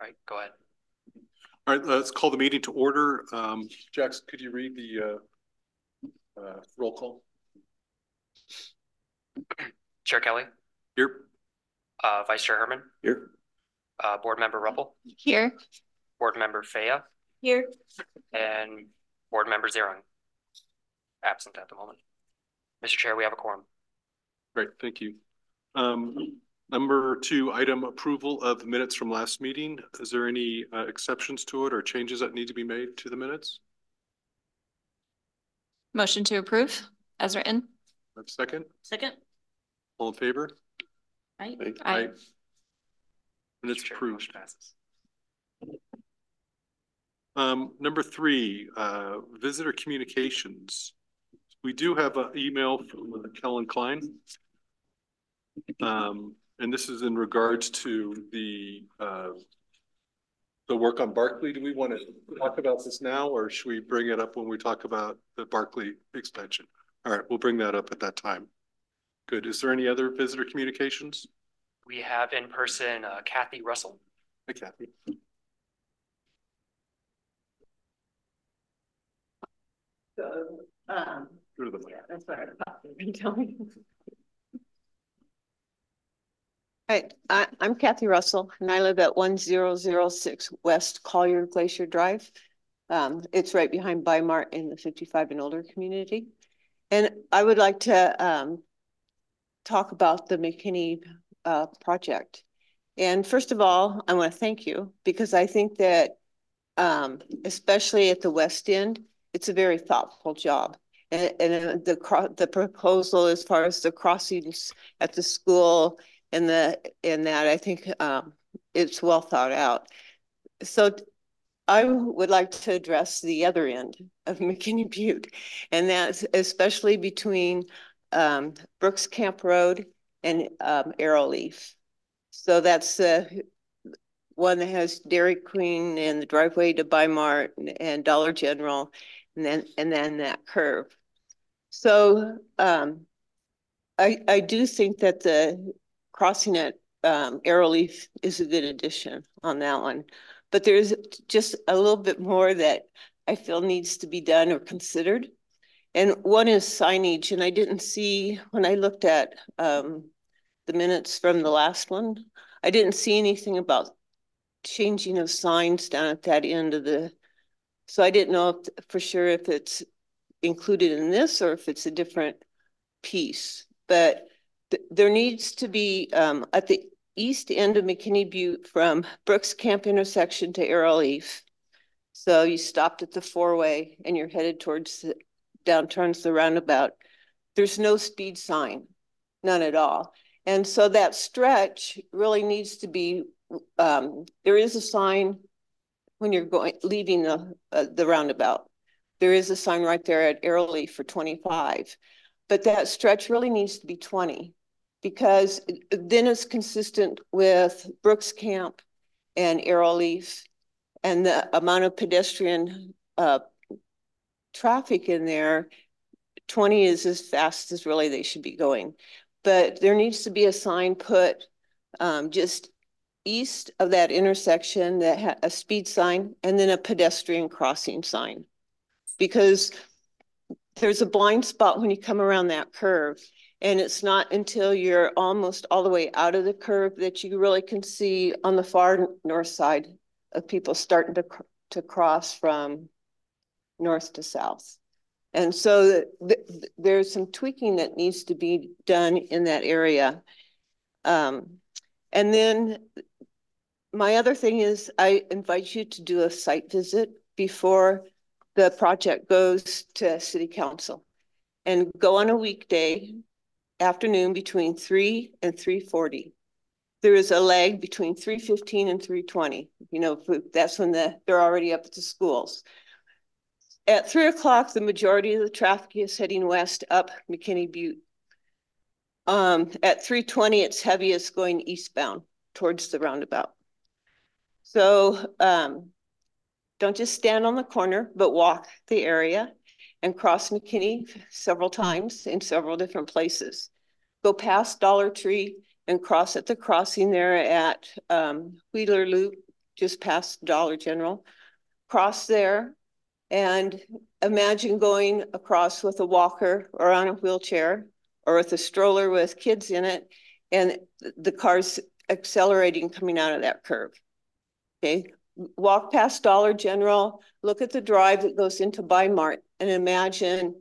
right, go ahead. All right, let's call the meeting to order. Jackson, could you read the roll call? Chair Kelly. Here. Vice Chair Herman. Here. Board Member Ruppel. Here. Board Member Faya. Here. And Board Member Zering. Absent at the moment. Mr. Chair, we have a quorum. Great, thank you. Number 2, item approval of minutes from last meeting. Is there any exceptions to it or changes that need to be made to the minutes? Motion to approve as written. Second? Second. All in favor? Aye. Aye. Minutes approved. Passes. Number 3, visitor communications. We do have an email from Kellen Klein. And this is in regards to the work on Barkley. Do we want to talk about this now, or should we bring it up when we talk about the Barkley expansion? All right, we'll bring that up at that time. Good. Is there any other visitor communications? We have in person Kathy Russell. Hi, Kathy. So, Go to the mic. yeah, that's what I'm telling you. Hi, I'm Kathy Russell, and I live at 1006 West Collier Glacier Drive. It's right behind Bimart in the 55 and older community. And I would like to talk about the McKinney project. And first of all, I want to thank you because I think that especially at the West End, it's a very thoughtful job. And the proposal as far as the crossings at the school and that I think it's well thought out. So I would like to address the other end of McKinney Butte, and that's especially between Brooks Camp Road and Arrowleaf. So that's the one that has Dairy Queen and the driveway to Bimart and Dollar General, and then that curve. So I do think that the crossing at Arrowleaf is a good addition on that one. But there's just a little bit more that I feel needs to be done or considered. And one is signage. And I didn't see, when I looked at the minutes from the last one, I didn't see anything about changing of signs down at that end of the, so I didn't know for sure if it's included in this or if it's a different piece. But there needs to be at the east end of McKinney Butte from Brooks Camp intersection to Arrowleaf. So you stopped at the 4-way and you're headed towards down towards the roundabout. There's no speed sign, none at all. And so that stretch really needs to be, there is a sign when you're leaving the roundabout. There is a sign right there at Arrowleaf for 25. But that stretch really needs to be 20 because then it's consistent with Brooks Camp and Arrowleaf and the amount of pedestrian traffic in there. 20 is as fast as really they should be going. But there needs to be a sign put just east of that intersection that has a speed sign and then a pedestrian crossing sign. Because there's a blind spot when you come around that curve, and it's not until you're almost all the way out of the curve that you really can see on the far north side of people starting to cross from north to south. And so there's some tweaking that needs to be done in that area. And then my other thing is I invite you to do a site visit before the project goes to City Council and go on a weekday afternoon between 3 and 3:40. There is a lag between 3:15 and 3:20. You know, that's when they're already up at the schools. At 3 o'clock, the majority of the traffic is heading west up McKinney Butte. At 3:20, it's heaviest going eastbound towards the roundabout. So don't just stand on the corner, but walk the area and cross McKinney several times in several different places. Go past Dollar Tree and cross at the crossing there at Wheeler Loop just past Dollar General. Cross there and imagine going across with a walker or on a wheelchair or with a stroller with kids in it, and the car's accelerating coming out of that curve. Okay, walk past Dollar General, look at the drive that goes into Bi-Mart, and imagine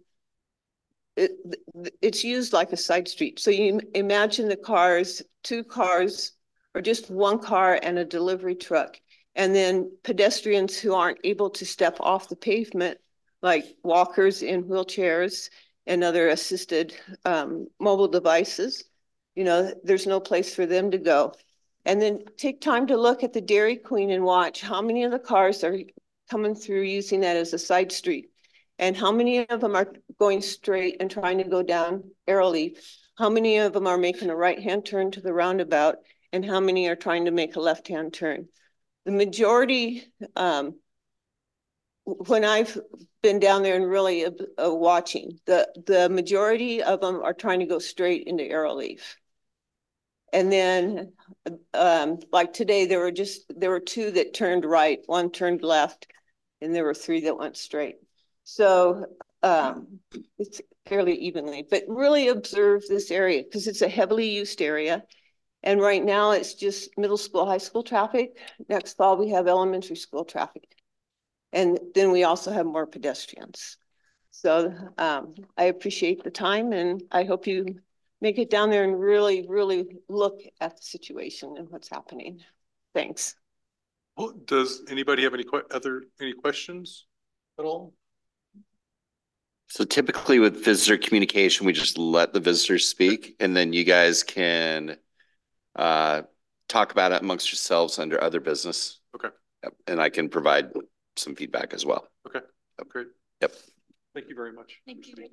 it's used like a side street. So you imagine the cars, two cars, or just one car and a delivery truck. And then pedestrians who aren't able to step off the pavement, like walkers in wheelchairs and other assisted mobile devices. You know, there's no place for them to go. And then take time to look at the Dairy Queen and watch how many of the cars are coming through using that as a side street. And how many of them are going straight and trying to go down Arrowleaf? How many of them are making a right-hand turn to the roundabout? And how many are trying to make a left-hand turn? The majority, when I've been down there and really watching, the majority of them are trying to go straight into Arrowleaf. And then like today, there were two that turned right, one turned left, and there were three that went straight. So it's fairly evenly, but really observe this area because it's a heavily used area. And right now it's just middle school, high school traffic. Next fall, we have elementary school traffic. And then we also have more pedestrians. So I appreciate the time, and I hope you make it down there and really, really look at the situation and what's happening. Thanks. Well, does anybody have any questions at all? So typically with visitor communication, we just let the visitors speak, and then you guys can talk about it amongst yourselves under other business. Okay. Yep. And I can provide some feedback as well. Okay. Yep. Great. Yep. Thank you very much. Thank you.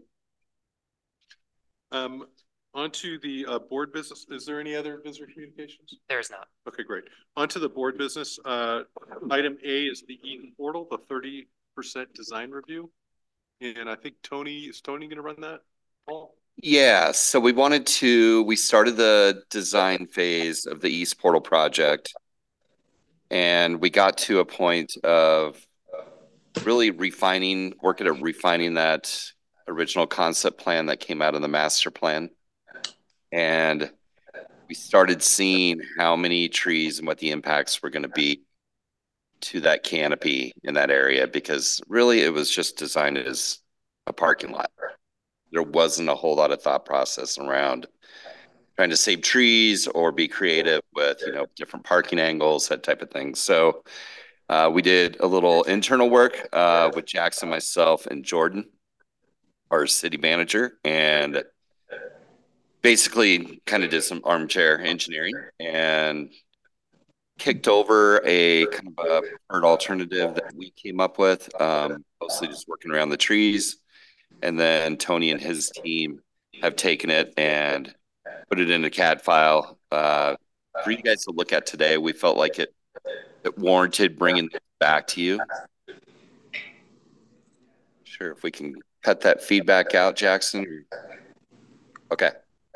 On to the board business. Is there any other visitor communications? There is not. Okay, great. On to the board business. Item A is the Eden portal, the 30% design review. And I think is Tony going to run that, Paul? Yeah, so we started the design phase of the East Portal project, and we got to a point of really working at refining that original concept plan that came out of the master plan. And we started seeing how many trees and what the impacts were going to be to that canopy in that area, because really it was just designed as a parking lot. There wasn't a whole lot of thought process around trying to save trees or be creative with, different parking angles, that type of thing. So we did a little internal work with Jackson, myself, and Jordan, our city manager, and basically kind of did some armchair engineering and kicked over a kind of a preferred alternative that we came up with, mostly just working around the trees. And then Tony and his team have taken it and put it in a CAD file for you guys to look at today. We felt like it warranted bringing it back to you. Sure, if we can cut that feedback out, Jackson. Okay.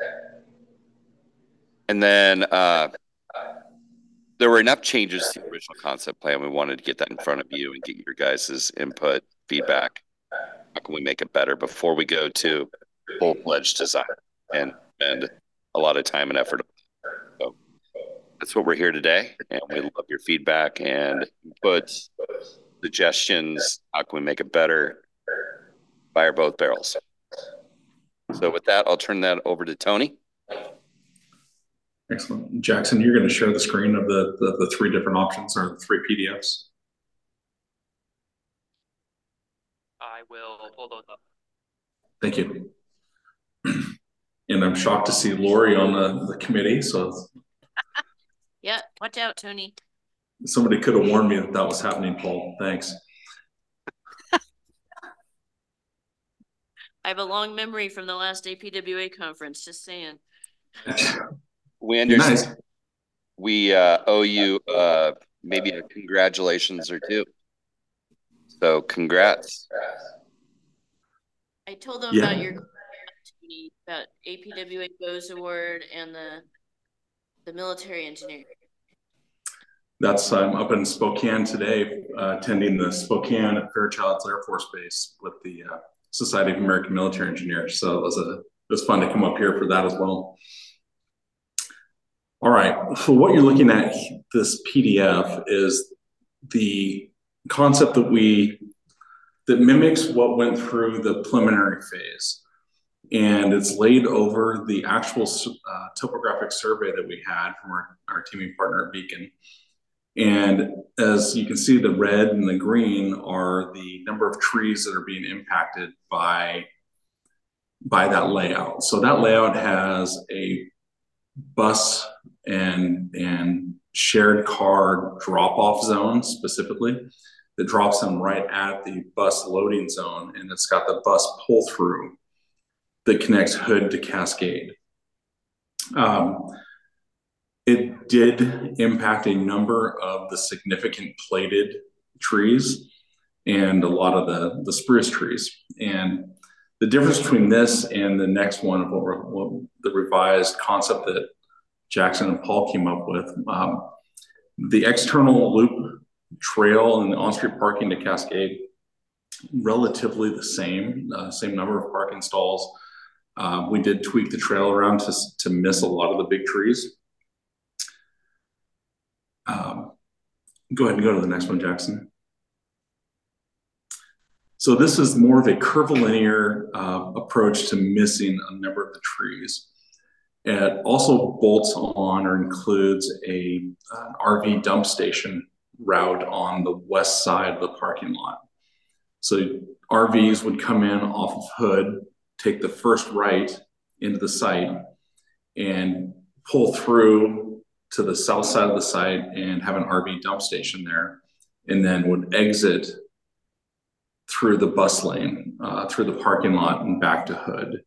And then there were enough changes to the original concept plan. We wanted to get that in front of you and get your guys' input, feedback. How can we make it better before we go to full-fledged design and spend a lot of time and effort? So that's what we're here today, and we love your feedback and input, suggestions. How can we make it better? Fire both barrels. So with that, I'll turn that over to Tony. Excellent. Jackson, you're going to share the screen of the three different options or the three PDFs. I will pull those up. Thank you. And I'm shocked to see Lori on the committee. So Yeah, watch out, Tony. somebody could have warned me that was happening, Paul. Thanks. I have a long memory from the last APWA conference, just saying. We understand. Nice. We owe you maybe a congratulations or two. So congrats. I told them Yeah. about your about APWA GOES Award and the military engineering. That's, I'm up in Spokane today, attending the Spokane Fairchilds Air Force Base with the Society of American Military Engineers. So it was fun to come up here for that as well. All right, so what you're looking at, this PDF, is the concept that mimics what went through the preliminary phase. And it's laid over the actual topographic survey that we had from our teaming partner at Beacon. And as you can see, the red and the green are the number of trees that are being impacted by that layout. So that layout has a bus and shared car drop-off zone specifically that drops them right at the bus loading zone, and it's got the bus pull-through that connects Hood to Cascade. It did impact a number of the significant plated trees and a lot of the spruce trees. And the difference between this and the next one of the revised concept that Jackson and Paul came up with, the external loop trail and the on-street parking to Cascade, relatively the same number of parking stalls. We did tweak the trail around to miss a lot of the big trees. Go ahead and go to the next one, Jackson. So this is more of a curvilinear approach to missing a number of the trees. It also bolts on or includes an RV dump station route on the west side of the parking lot. So RVs would come in off of Hood, take the first right into the site, and pull through to the south side of the site and have an RV dump station there, and then would exit through the bus lane, through the parking lot and back to Hood.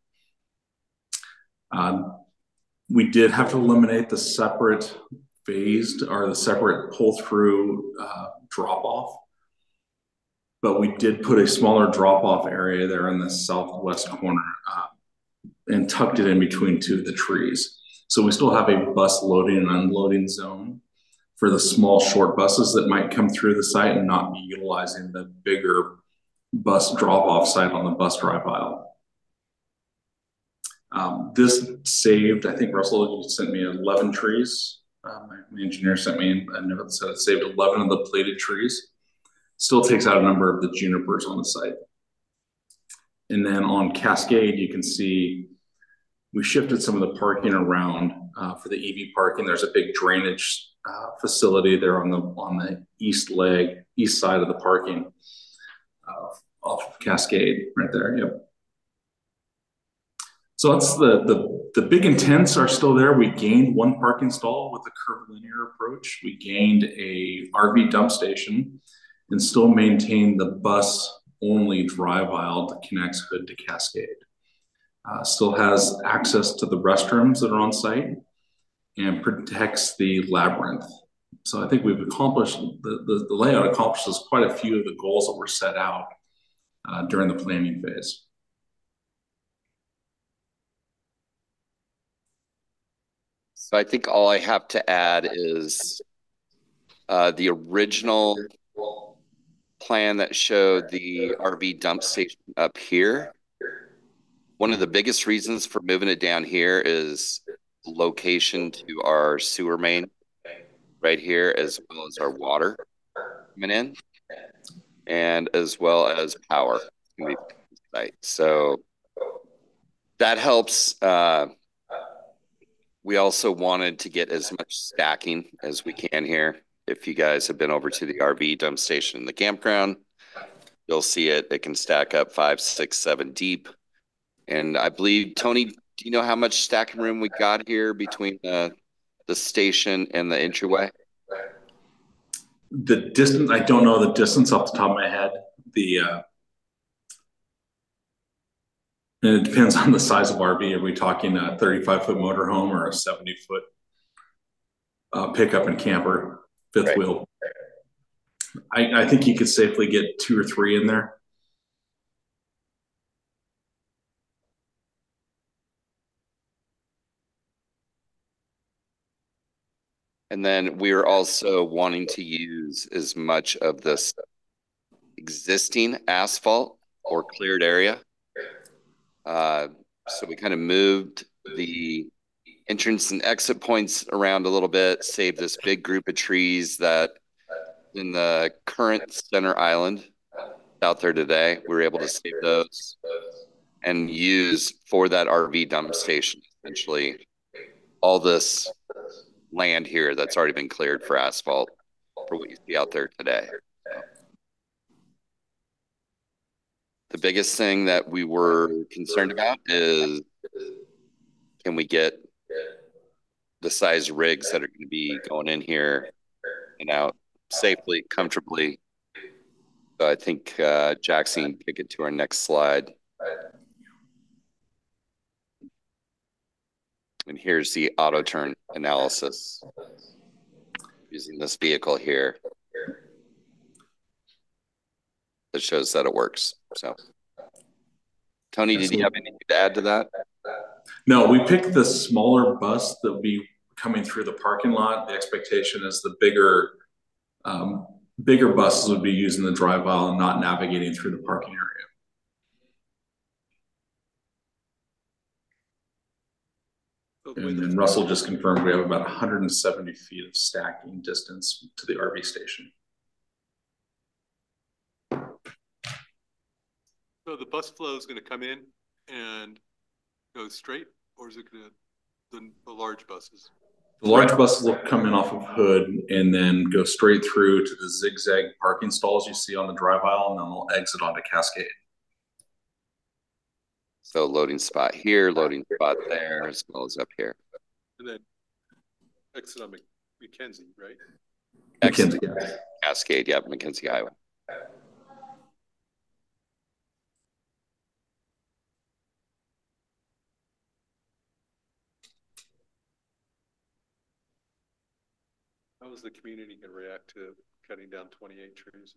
We did have to eliminate the separate phased or the separate pull-through drop-off, but we did put a smaller drop-off area there in the southwest corner and tucked it in between two of the trees. So we still have a bus loading and unloading zone for the small short buses that might come through the site and not be utilizing the bigger bus drop-off site on the bus drive aisle. This saved, I think Russell, you sent me 11 trees. My engineer sent me a note that said it saved 11 of the plated trees. Still takes out a number of the junipers on the site. And then on Cascade, you can see we shifted some of the parking around for the EV parking. There's a big drainage facility there on the east side of the parking off of Cascade right there. Yep. So that's the big intents are still there. We gained one parking stall with the curvilinear approach. We gained a RV dump station and still maintained the bus only drive aisle that connects Hood to Cascade. Still has access to the restrooms that are on site and protects the labyrinth. So I think we've accomplished, the layout accomplishes quite a few of the goals that were set out during the planning phase. So I think all I have to add is the original plan that showed the RV dump station up here. One of the biggest reasons for moving it down here is location to our sewer main right here, as well as our water coming in, and as well as power. So that helps. We also wanted to get as much stacking as we can here. If you guys have been over to the RV dump station in the campground, you'll see it. It can stack up 5, 6, 7 deep. And I believe, Tony, do you know how much stacking room we got here between the station and the entryway? The distance, I don't know the distance off the top of my head. And it depends on the size of RV. Are we talking a 35-foot motorhome or a 70-foot pickup and camper, fifth wheel? I think you could safely get 2 or 3 in there. And then we're also wanting to use as much of this existing asphalt or cleared area. So we kind of moved the entrance and exit points around a little bit, saved this big group of trees that in the current center island out there today, we were able to save those and use for that RV dump station, essentially all this land here that's already been cleared for asphalt for what you see out there today. The biggest thing that we were concerned about is, can we get the size rigs that are going to be going in here and out safely, comfortably? So I think Jackson can kick it to our next slide. And here's the auto turn analysis using this vehicle here that shows that it works. So, Tony, did you have anything to add to that? No, we picked the smaller bus that will be coming through the parking lot. The expectation is the bigger buses would be using the drive aisle and not navigating through the parking area. And then Russell just confirmed we have about 170 feet of stacking distance to the RV station. So the bus flow is going to come in and go straight, or is it going to the large buses? The large buses will come in off of Hood and then go straight through to the zigzag parking stalls you see on the drive aisle, and then they'll exit onto Cascade. So loading spot here, loading spot there, as well as up here. And then exit on McKenzie, right? Exit McKenzie, yeah. Cascade, yep, McKenzie Highway. How is the community going to react to cutting down 28 trees?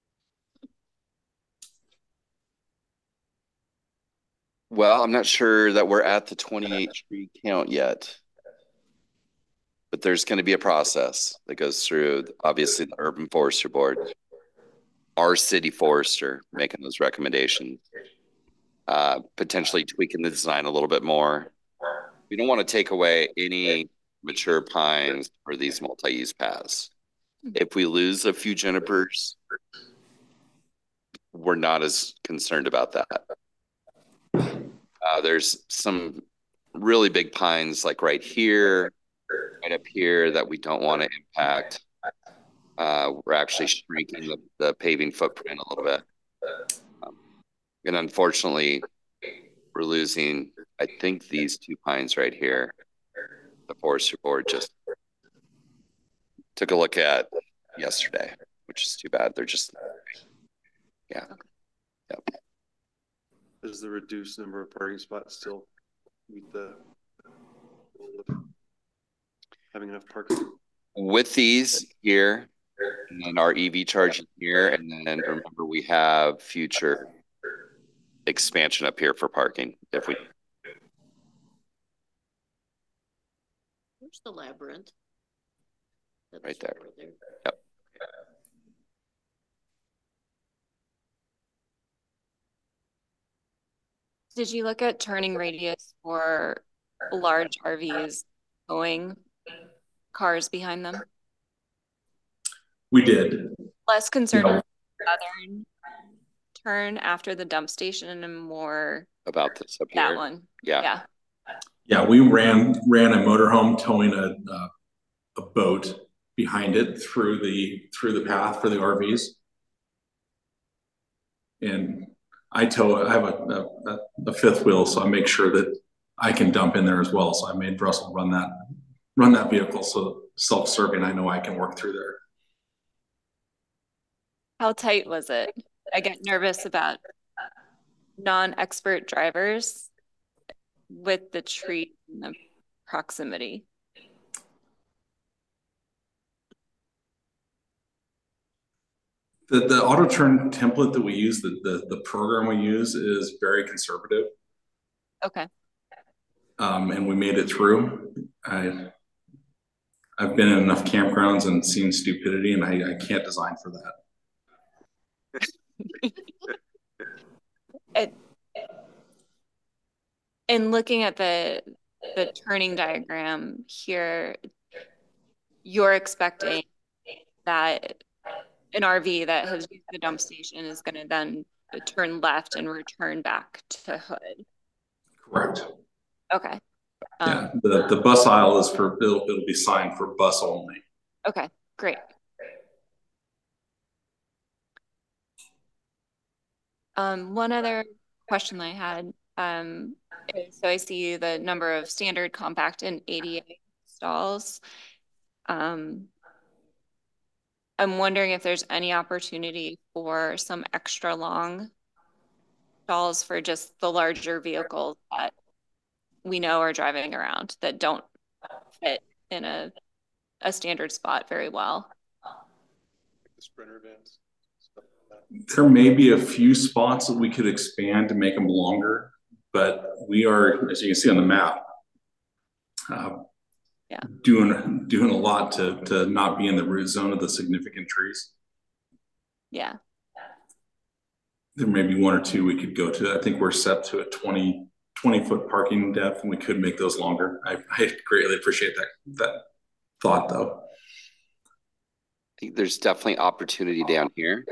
Well, I'm not sure that we're at the 28 tree count yet, but there's going to be a process that goes through, obviously, the Urban Forester Board, our city forester making those recommendations, potentially tweaking the design a little bit more. We don't want to take away any mature pines for these multi-use paths. If we lose a few junipers, we're not as concerned about that. There's some really big pines like right here, right up here that we don't want to impact. We're actually shrinking the paving footprint a little bit. And unfortunately, we're losing, I think, these two pines right here. The Forestry Board just took a look at yesterday, which is too bad. They're just, yeah. Yep. Does the reduced number of parking spots still meet the having enough parking? With these here, and then our EV charging here, and then remember we have future expansion up here for parking if we. Where's the labyrinth? Right there. There. Yep. Did you look at turning radius for large RVs towing cars behind them? We did. Less concerned Yeah. with the southern turn after the dump station and more About this up that here. one. Yeah. Yeah. Yeah, we ran a motorhome towing a boat behind it through the path for the RVs. And I have a fifth wheel, so I make sure that I can dump in there as well. So I made Russell run that vehicle, so self-serving, I know I can work through there. How tight was it? I get nervous about non-expert drivers with the tree in the proximity. The auto turn template that we use, the program we use is very conservative. Okay. And we made it through. I I've been in enough campgrounds and seen stupidity, and I can't design for that. And looking at the turning diagram here, you're expecting that an RV that has used the dump station is going to then turn left and return back to Hood. Correct. Okay. Yeah, the bus aisle is for, it'll be signed for bus only. Okay, great. One other question I had, so I see the number of standard, compact, and ADA stalls. I'm wondering if there's any opportunity for some extra long stalls for just the larger vehicles that we know are driving around that don't fit in a standard spot very well. The Sprinter vans. There may be a few spots that we could expand to make them longer, but we are, as you can see on the map, doing a lot to not be in the root zone of the significant trees. Yeah. There may be one or two we could go to. I think we're set to a 20 foot parking depth, and we could make those longer. I greatly appreciate that thought, though. I think there's definitely opportunity down here.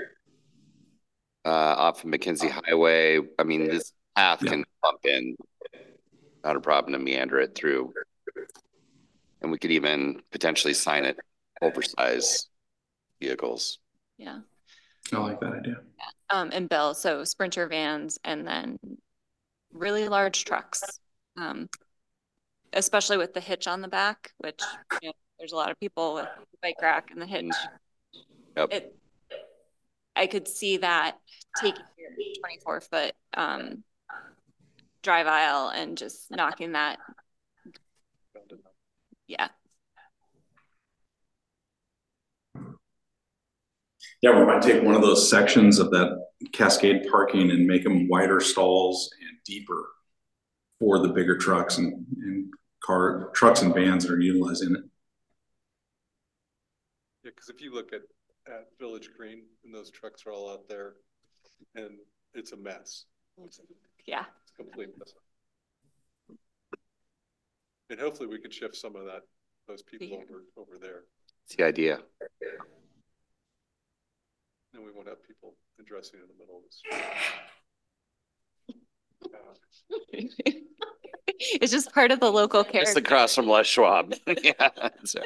Off of McKenzie Highway. I mean, this path can pump in, not a problem to meander it through. And we could even potentially sign it oversized vehicles. Yeah. I like that idea. And Bill, so Sprinter vans and then really large trucks, especially with the hitch on the back, which, you know, there's a lot of people with the bike rack and the hitch. Yep. I could see that taking your 24-foot drive aisle and just knocking that. Yeah. Yeah, we might take one of those sections of that cascade parking and make them wider stalls and deeper for the bigger trucks and trucks and vans that are utilizing it. Yeah, because if you look at Village Green, and those trucks are all out there, and it's a mess. Yeah. It's a complete mess. And hopefully we could shift some of those people over there. It's the idea. And we won't have people addressing in the middle of the street. It's just part of the local character. Just across from Les Schwab. Yeah, sorry.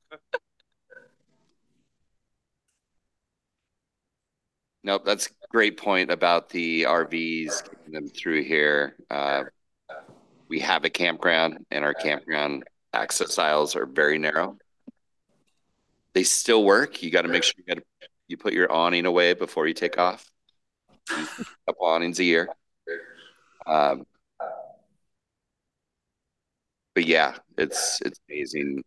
Nope, that's a great point about the RVs, getting them through here. We have a campground, and our campground access aisles are very narrow. They still work. You got to make sure you put your awning away before you take off. A couple awnings a year. But yeah, it's amazing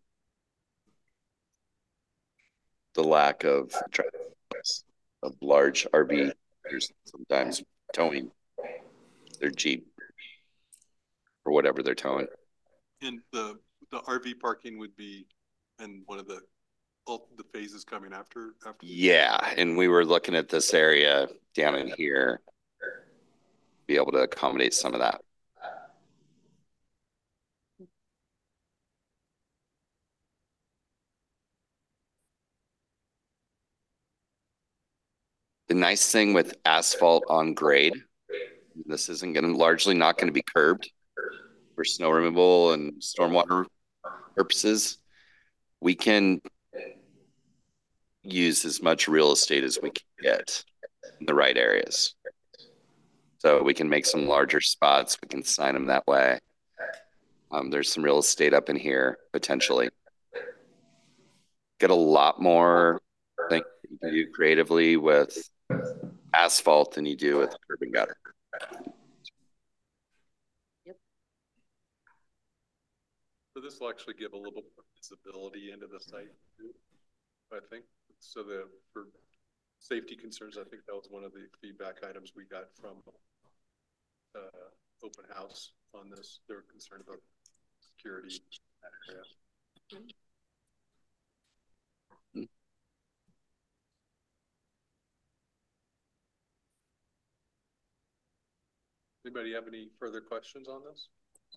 the lack of large RV. There's sometimes towing their Jeep or whatever they're towing. And the RV parking would be in one of the phases coming after. Yeah, and we were looking at this area down in here, be able to accommodate some of that. The nice thing with asphalt on grade, this isn't going to largely not going to be curbed for snow removal and stormwater purposes. We can use as much real estate as we can get in the right areas. So we can make some larger spots. We can sign them that way. There's some real estate up in here potentially. Get a lot more things you can do creatively with asphalt than you do with curb and gutter. So this will actually give a little more visibility into the site too, I think. So for safety concerns, I think that was one of the feedback items we got from open house on this. They were concerned about security in that area. Anybody have any further questions on this?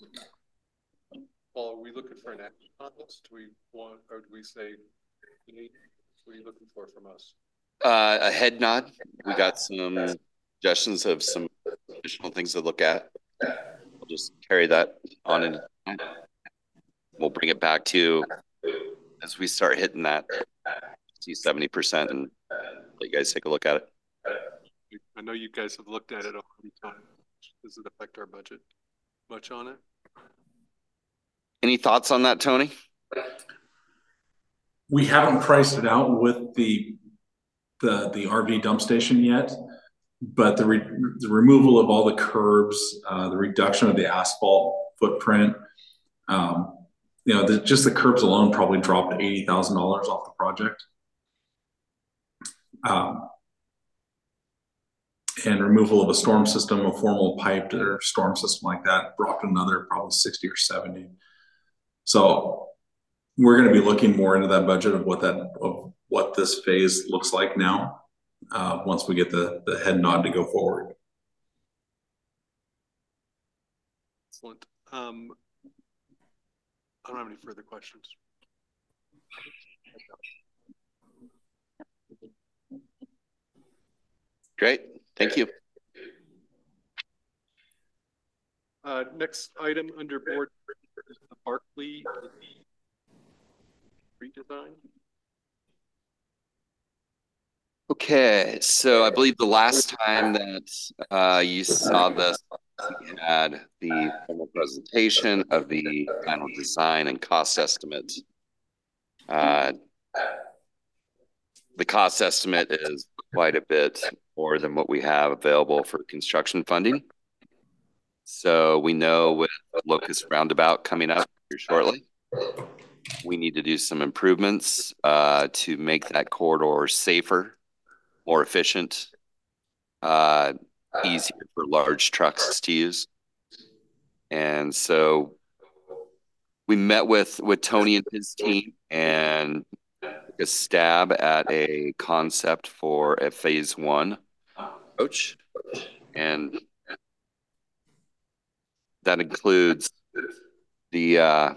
Paul, are we looking for an action on this? Do we want, or do we say, what are you looking for from us? A head nod. We got some suggestions of some additional things to look at. We'll just carry that on and we'll bring it back to you as we start hitting that 70% and let you guys take a look at it. I know you guys have looked at it a few times. Does it affect our budget much on it? Any thoughts on that, Tony? We haven't priced it out with the RV dump station yet, but the removal of all the curbs, the reduction of the asphalt footprint, you know, just the curbs alone probably dropped $80,000 off the project. And removal of a storm system, a formal piped or storm system like that, dropped another probably 60 or 70. So we're going to be looking more into that budget of what this phase looks like now, once we get the head nod to go forward. Excellent. I don't have any further questions. Great. Thank you. Next item under board is the Barkley redesign. Okay, so I believe the last time that you saw this, we had the formal presentation of the final design and cost estimate. The cost estimate is quite a bit more than what we have available for construction funding. So we know with Locust Roundabout coming up here shortly, we need to do some improvements to make that corridor safer, more efficient, easier for large trucks to use. And so we met with Tony and his team and took a stab at a concept for a phase 1 approach. And that includes the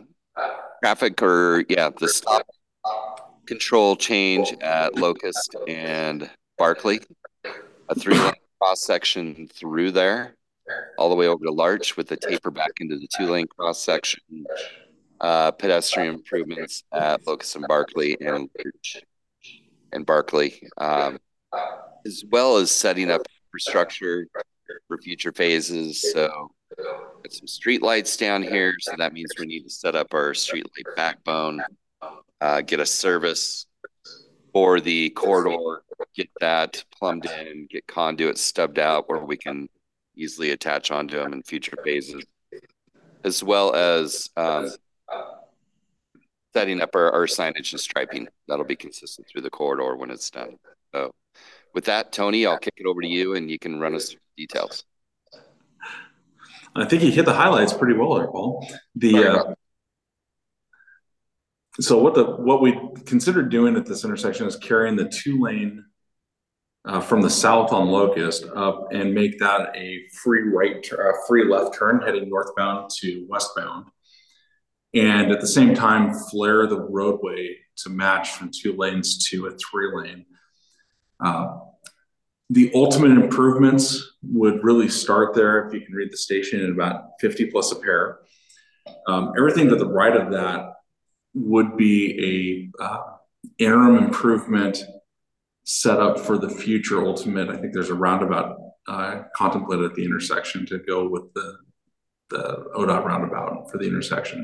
the stop control change at Locust and Barkley, a 3-lane cross section through there, all the way over to Larch with a taper back into the 2-lane cross section, pedestrian improvements at Locust and Barkley and Larch and Barkley, as well as setting up infrastructure for future phases. So got some street lights down here, so that means we need to set up our street light backbone, get a service for the corridor, get that plumbed in, get conduits stubbed out where we can easily attach onto them in future phases, as well as setting up our signage and striping. That'll be consistent through the corridor when it's done. So with that, Tony, I'll kick it over to you and you can run us through the details. I think you hit the highlights pretty well there, Paul. So what we considered doing at this intersection is carrying the 2-lane from the south on Locust up and make that a free left turn heading northbound to westbound, and at the same time flare the roadway to match from 2 lanes to a 3-lane. The ultimate improvements would really start there, if you can read the station, at about 50 plus a pair. Everything to the right of that would be a interim improvement set up for the future ultimate. I think there's a roundabout contemplated at the intersection to go with the ODOT roundabout for the intersection.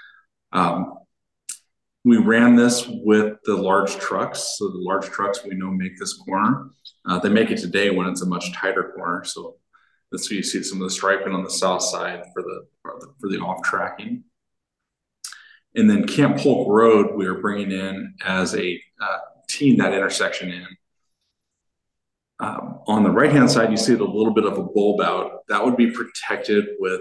We ran this with the large trucks. So the large trucks we know make this corner. They make it today when it's a much tighter corner. So that's where you see some of the striping on the south side for the off tracking. And then Camp Polk Road, we are bringing in as a teeing that intersection in. On the right-hand side, you see a little bit of a bulb out. That would be protected with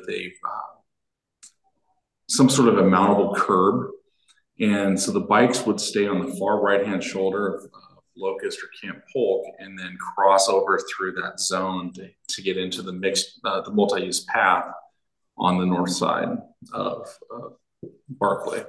some sort of a mountable curb. And so the bikes would stay on the far right-hand shoulder Locust or Camp Polk and then cross over through that zone to get into the mixed, the multi-use path on the north side of Barclay.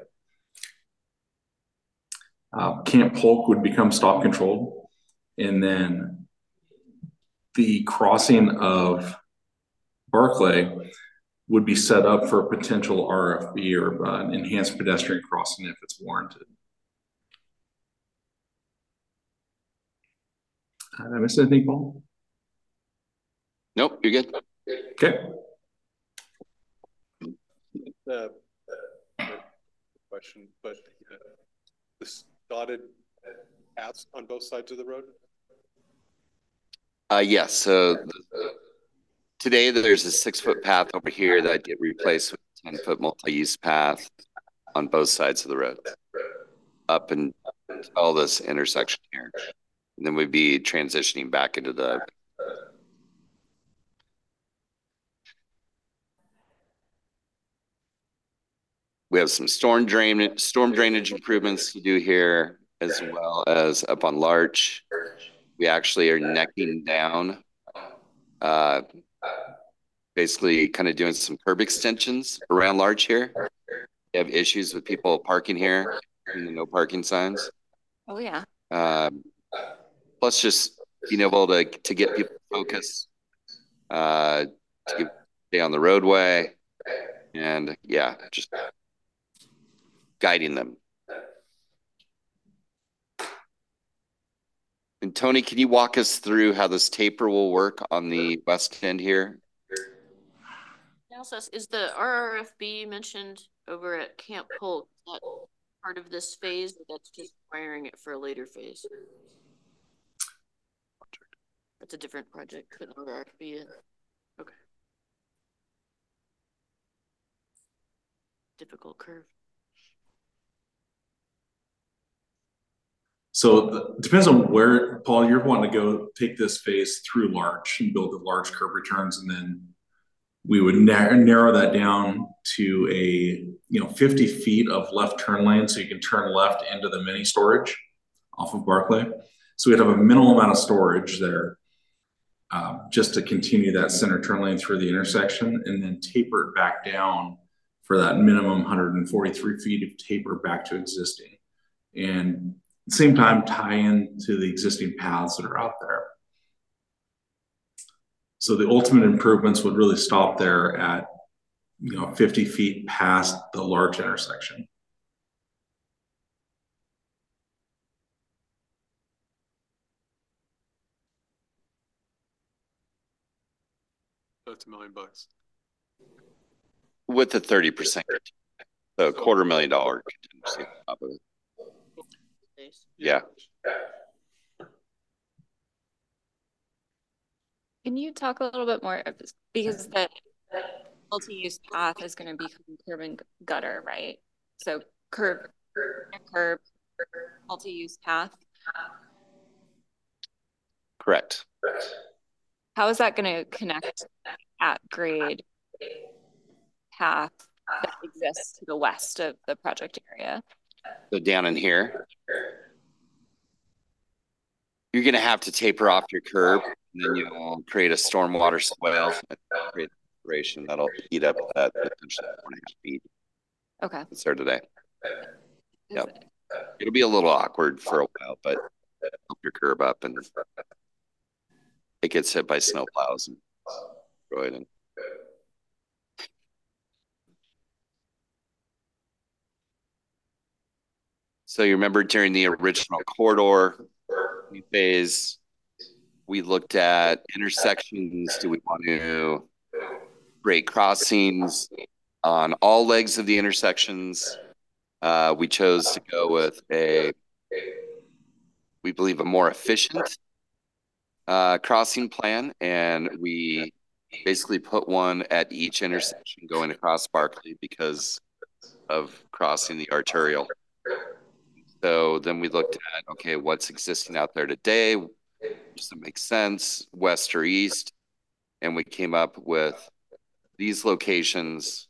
Camp Polk would become stop controlled, and then the crossing of Barclay would be set up for a potential RFB or enhanced pedestrian crossing if it's warranted. Did I miss anything, Paul? Nope, you're good. Okay. Question, but this dotted paths on both sides of the road? Yes, so today there's a 6-foot path over here that get replaced with a 10-foot multi-use path on both sides of the road up and all this intersection here. And then we'd be transitioning back into the we have some storm drainage improvements to do here, as well as up on Larch. We actually are necking down, basically kind of doing some curb extensions around Larch here. We have issues with people parking here and the no parking signs. Oh, yeah. Plus just being able to get people focused, to stay on the roadway, and yeah, just guiding them. And Tony, can you walk us through how this taper will work on the west end here? Is the RRFB mentioned over at Camp Polk that part of this phase, or that's just wiring it for a later phase? That's a different project, put RRFB in. Okay. Difficult curve. So it depends on where, Paul, you're wanting to go take this phase through Larch and build the large curb returns, and then we would narrow that down to a 50 feet of left turn lane, so you can turn left into the mini storage off of Barclay. So we'd have a minimal amount of storage there, just to continue that center turn lane through the intersection, and then taper it back down for that minimum 143 feet of taper back to existing. And at the same time, tie into the existing paths that are out there. So the ultimate improvements would really stop there at 50 feet past the Larch intersection. That's $1 million. With the 30%, so $250,000 contingency on top of it. Yeah. Can you talk a little bit more, because the multi-use path is going to become curb and gutter, right? So curb, multi-use path. Correct. How is that going to connect at grade path that exists to the west of the project area? So down in here, you're going to have to taper off your curb, and then you'll create a stormwater swale and create a separation that'll heat up that potentially 4.5 feet. Okay. It's there today. Yep. It'll be a little awkward for a while, but help your curb up, and it gets hit by snow plows and destroyed. And so you remember during the original corridor phase, we looked at intersections. Do we want to create crossings on all legs of the intersections? We chose to go with we believe, a more efficient crossing plan, and we basically put one at each intersection going across Barclay because of crossing the arterial. So then we looked at, okay, what's existing out there today? Does it make sense, west or east? And we came up with these locations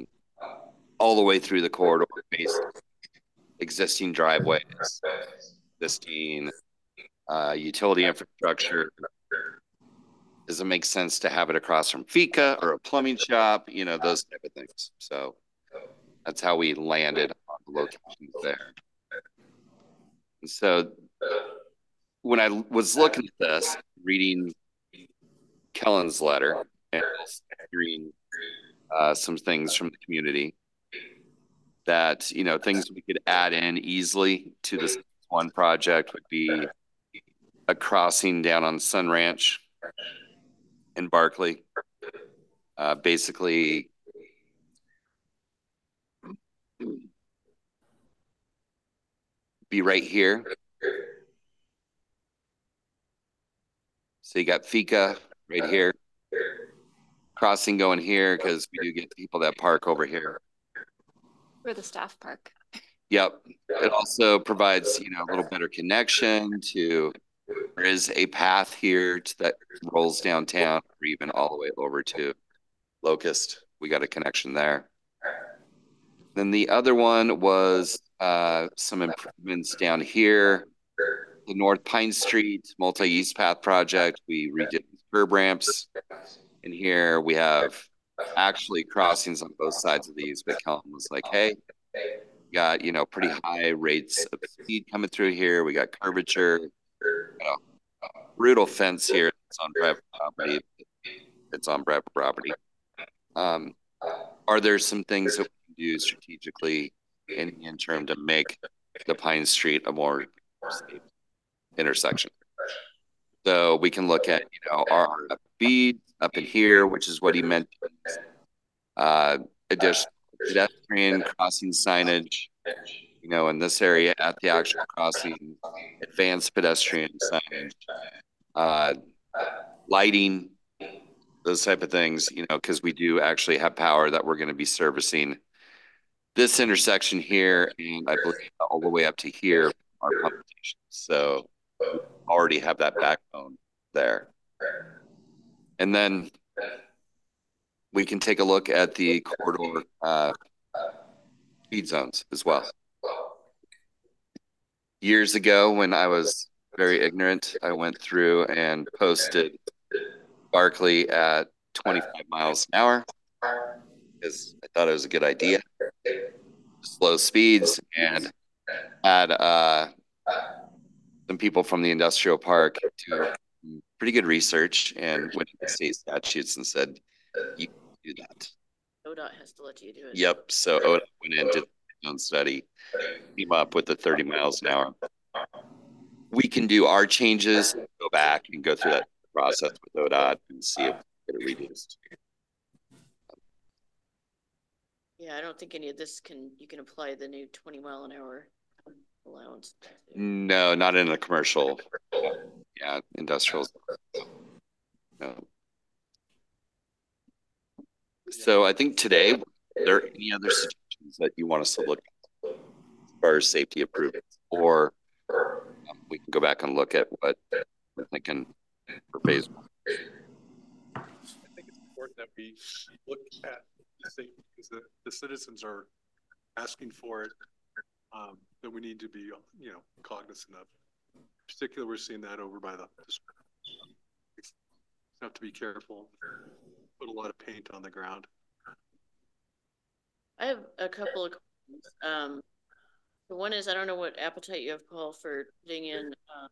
all the way through the corridor based existing driveways. existing utility infrastructure. Does it make sense to have it across from Fika or a plumbing shop? You know, those type of things. So that's how we landed on the locations there. And so when I was looking at this, reading Kellen's letter and hearing some things from the community, that, you know, things we could add in easily to this one project would be a crossing down on Sun Ranch in Barkley. Basically, be right here. So you got Fika right here. Crossing going here because we do get people that park over here. For the staff park. Yep. It also provides, you know, a little better connection to, there is a path here that rolls downtown or even all the way over to Locust. We got a connection there. Then the other one was some improvements down here. The North Pine Street multi-use path project. We redid curb ramps. In here, we have actually crossings on both sides of these, but Kellen was like, hey, we got, you know, pretty high rates of speed coming through here. We got curvature, brutal fence here. It's on private property. It's on private property. Are there some things that we can do strategically in the interim to make the Pine Street a more safe intersection? So we can look at, you know, our speed up in here, which is what he mentioned. Additional pedestrian crossing signage, you know, in this area at the actual crossing, advanced pedestrian signage, lighting, those type of things, you know, because we do actually have power that we're going to be servicing this intersection here, and I believe all the way up to here, our pump stations. So we already have that backbone there. And then we can take a look at the corridor speed zones as well. Years ago, when I was very ignorant, I went through and posted Barkley at 25 miles an hour because I thought it was a good idea. Slow speeds, and had some people from the industrial park do pretty good research and went into state statutes and said, you can do that. ODOT has to let you do it. Yep. So ODOT went in, did their own study, came up with the 30 miles an hour. We can do our changes, go back and go through that process with ODOT and see if we get it reduced. Yeah, I don't think any of this you can apply the new 20-mile-an-hour allowance. No, not in a commercial. Yeah, industrial. No. So I think today, are there any other suggestions that you want us to look at as far as safety improvements, or we can go back and look at what we're thinking for phase one? I think it's important that we look at the safety because the citizens are asking for it, that we need to be, you know, cognizant of. In particular, we're seeing that over by the have to be careful. Put a lot of paint on the ground. I have a couple of questions. The one is, I don't know what appetite you have, Paul, for putting in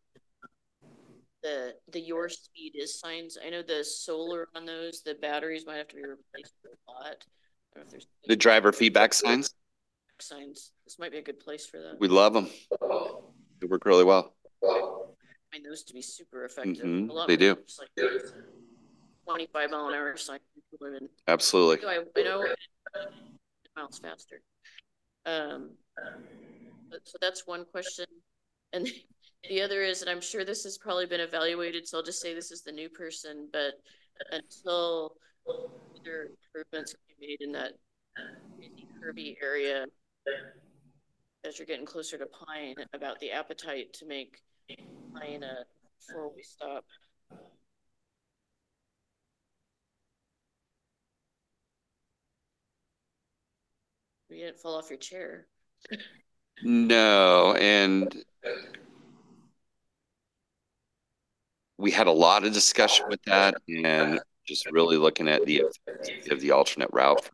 the your speed is signs. I know the solar on those, the batteries might have to be replaced a lot. I don't know if there's the driver feedback signs. This might be a good place for that. We love them. They work really well. I find those to be super effective. Mm-hmm. A lot They do. Like 25-mile-an-hour sign. Absolutely. So I know miles faster. So that's one question. And the other is, and I'm sure this has probably been evaluated, so I'll just say this is the new person, but until either improvements can be made in that curvy area, as you're getting closer to Pine, about the appetite to make Pine a four-way stop. You didn't fall off your chair. No, and we had a lot of discussion with that and just really looking at the alternate route.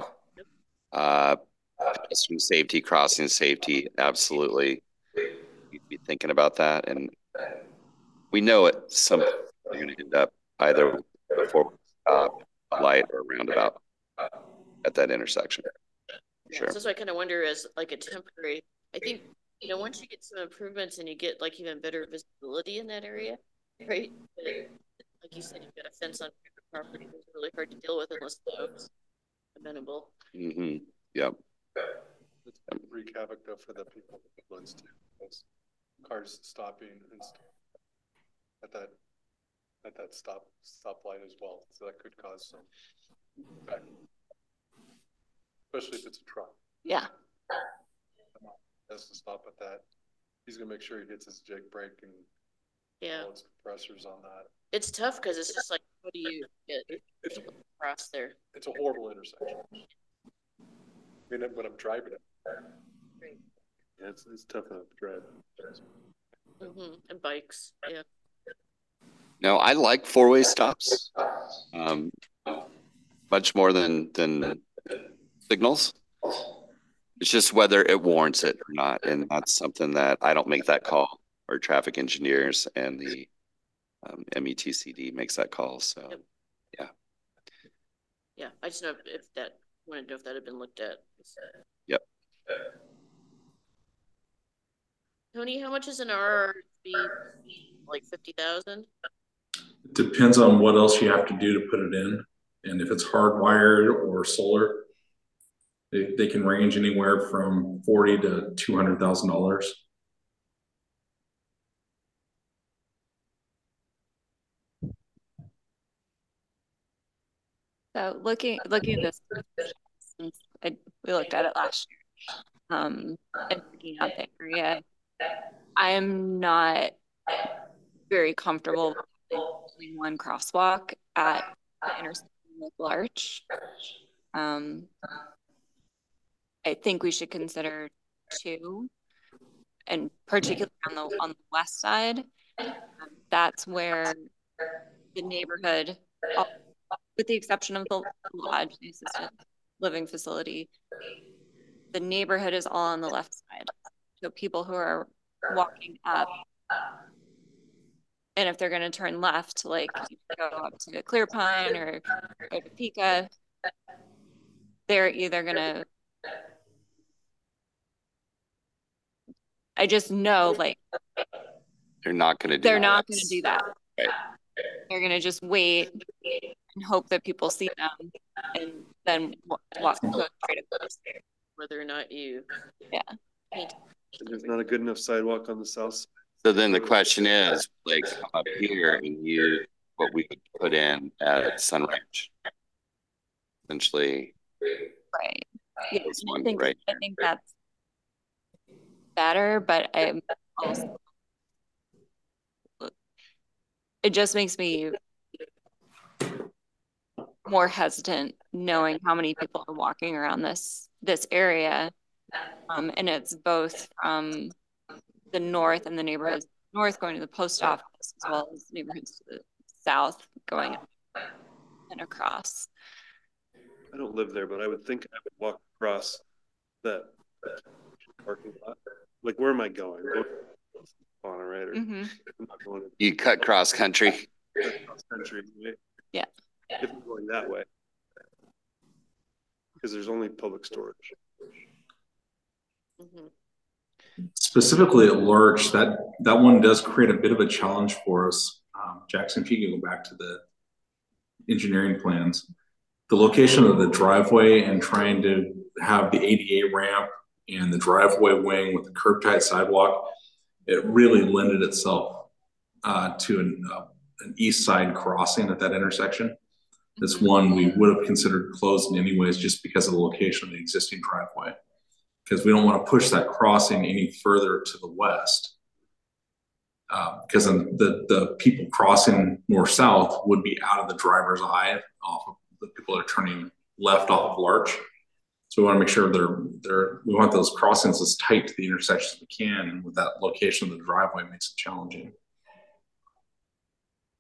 Pedestrian safety, crossing safety, absolutely. You'd be thinking about that, and we know it. Some people are going to end up either before a light or roundabout at that intersection. Sure. So I kind of wonder, as like a temporary, I think, you know, once you get some improvements and you get like even better visibility in that area, right? But like you said, you've got a fence on your property that's really hard to deal with unless it's amenable. Mm-hmm. Yep. It's wreak havoc though for the people in the woods too. Those cars stopping and stuff at that stoplight as well. So that could cause some effect, especially if it's a truck. Yeah. Has to stop at that. He's gonna make sure he hits his jake brake and Yeah. all its compressors on that. It's tough because it's just like, what do you get across there? It's a horrible intersection. I mean, when I'm driving it. Yeah, it's tough enough to drive. And bikes, yeah. No, I like four-way stops, much more than signals. It's just whether it warrants it or not, and that's something that I don't make that call. Our traffic engineers and the METCD makes that call. So, Yep. Yeah. Yeah, I just know if that, wanted to know if that had been looked at. Yep. Tony, how much is an RRB? Like 50,000? It depends on what else you have to do to put it in. And if it's hardwired or solar, they can range anywhere from $40,000 to $200,000. So looking at this, we looked at it last year, and looking at the area, I'm not very comfortable with one crosswalk at the intersection with Larch. I think we should consider two, and particularly on the west side. That's where the neighborhood, with the exception of the lodge, the assisted living facility, the neighborhood is all on the left side. So people who are walking up, and if they're going to turn left, like go up to Clear Pine or go to Pica, they're either going to, I just know, like, They're not going to do they're that. not going to do that. Right. They're going to just wait and hope that people see them and then walk go straight across there. Whether or not you. Yeah. There's not a good enough sidewalk on the south side. So then the question is, like, come up here and use what we could put in at Sunridge. Essentially. Right. Yeah, One I think that's better, but I'm also, it just makes me more hesitant knowing how many people are walking around this area. And it's both from the north and the neighborhoods north going to the post office, as well as neighborhoods to the south going and across. I don't live there, but I would think I would walk across that parking lot. Like, where am I going? On a right? I'm not going to You cut cross country. cross country, right? Yeah. If I'm going that way, because there's only public storage. Specifically at Lurch, that one does create a bit of a challenge for us. Jackson, if you can go back to the engineering plans, the location of the driveway and trying to have the ADA ramp and the driveway wing with the curb tight sidewalk, it really lended itself to an east side crossing at that intersection. That's one we would have considered closing anyways, just because of the location of the existing driveway. Because we don't want to push that crossing any further to the west. Because the people crossing more south would be out of the driver's eye off of the people that are turning left off of Larch. So we want to make sure we want those crossings as tight to the intersection as we can, and with that location of the driveway makes it challenging.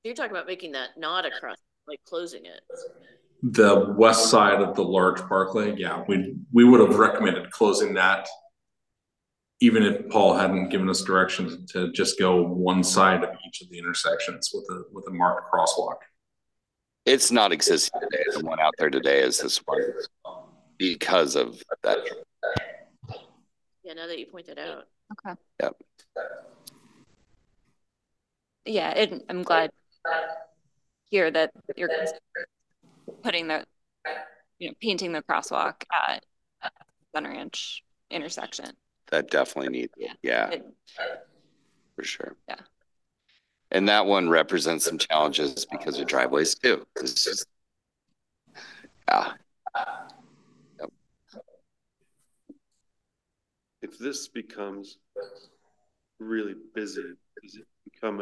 You're talking about making that not across, like closing it. The west side of the large parkway, yeah, we would have recommended closing that. Even if Paul hadn't given us directions to just go one side of each of the intersections with a marked crosswalk. It's not existing today. The one out there today is this one because of that. Yeah, now that you point that out. Okay. Yep. Yeah, I'm glad here that you're putting the, painting the crosswalk at Sun Ranch intersection. That definitely needs, yeah, for sure. Yeah. And that one represents some challenges because of driveways too. It's just, yeah. Yep. If this becomes really busy, does it become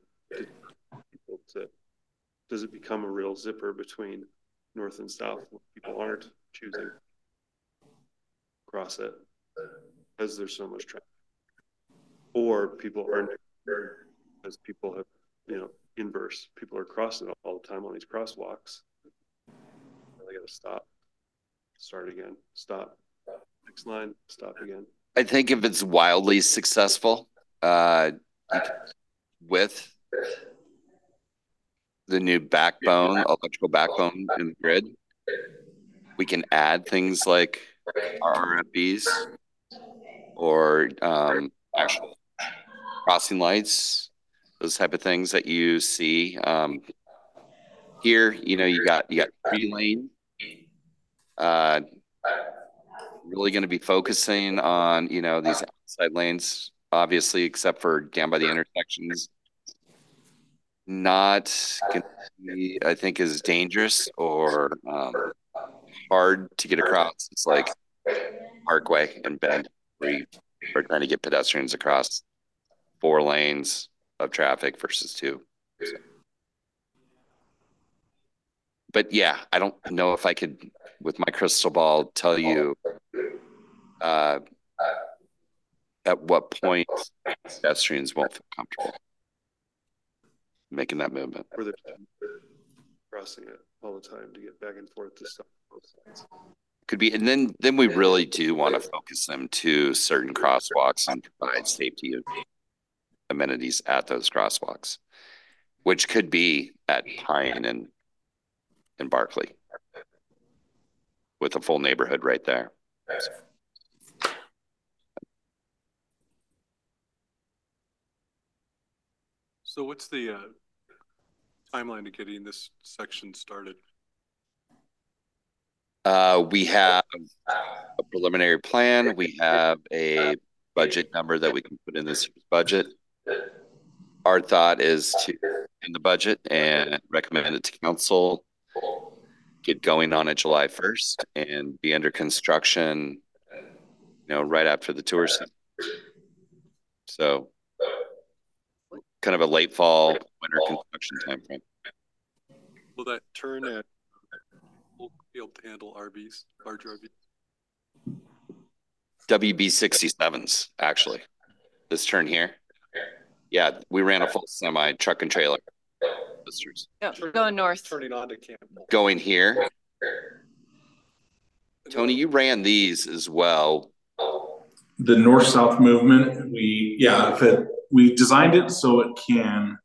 does it become a real zipper between north and south when people aren't choosing cross it because there's so much traffic, or people aren't, as people have, inverse, people are crossing it all the time on these crosswalks. They got to stop, start again, stop, next line, stop again. I think if it's wildly successful, with the new backbone, electrical backbone in the grid, we can add things like RFBs or actual crossing lights, those type of things that you see. Here, you got 3 lane. Really going to be focusing on, these outside lanes, obviously, except for down by the intersections. Not going to be, I think, as dangerous or hard to get across. It's like Parkway and Bend, where we're trying to get pedestrians across 4 lanes of traffic versus 2. So. But yeah, I don't know if I could, with my crystal ball, tell you at what point pedestrians won't feel comfortable making that movement. Or they're crossing it all the time to get back and forth to stop both sides. Could be, and then we really do want to focus them to certain crosswalks and provide safety amenities at those crosswalks, which could be at Pine and Barkley, with a full neighborhood right there. So what's the timeline to getting this section started? We have a preliminary plan. We have a budget number that we can put in this year's budget. Our thought is to in the budget and recommend it to council, get going on it July 1st and be under construction, right after the tour season. So kind of a late fall, winter construction timeframe. Will that turn at be able to handle RVs, large RVs? WB67s, actually. This turn here. Yeah, we ran a full semi truck and trailer. Going north. Turning on to Camp. Going here. Tony, you ran these as well. The north-south movement, we designed it so it can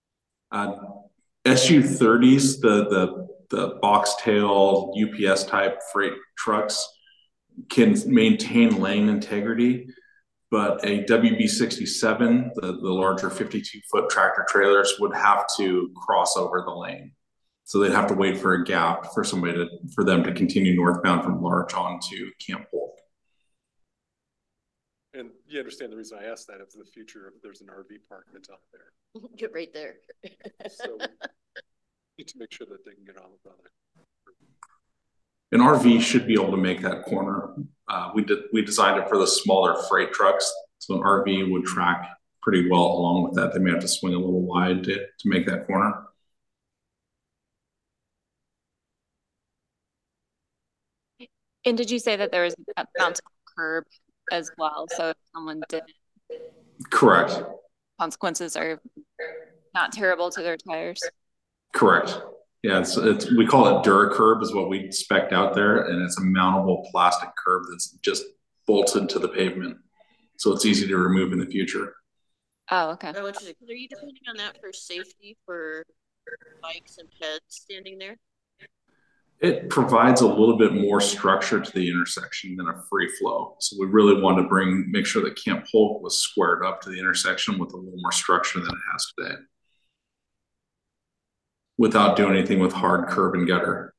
SU-30s, the box tail UPS type freight trucks can maintain lane integrity, but a WB67, the larger 52-foot tractor trailers, would have to cross over the lane. So they'd have to wait for a gap for for them to continue northbound from Larch onto Camp Polk. And you understand the reason I asked that, if the future, if there's an RV park that's out there. Get right there. So we need to make sure that they can get on with that. An RV should be able to make that corner. We designed it for the smaller freight trucks, so an RV would track pretty well along with that. They may have to swing a little wide to make that corner. And did you say that there was a bounce curb as well? So if someone did, correct. consequences are not terrible to their tires. Correct. Yeah, we call it DuraCurb is what we spec'd out there, and it's a mountable plastic curb that's just bolted to the pavement. So it's easy to remove in the future. Oh, okay. Oh, interesting. Are you depending on that for safety for bikes and peds standing there? It provides a little bit more structure to the intersection than a free flow. So we really wanted to make sure that Camp Polk was squared up to the intersection with a little more structure than it has today, without doing anything with hard curb and gutter.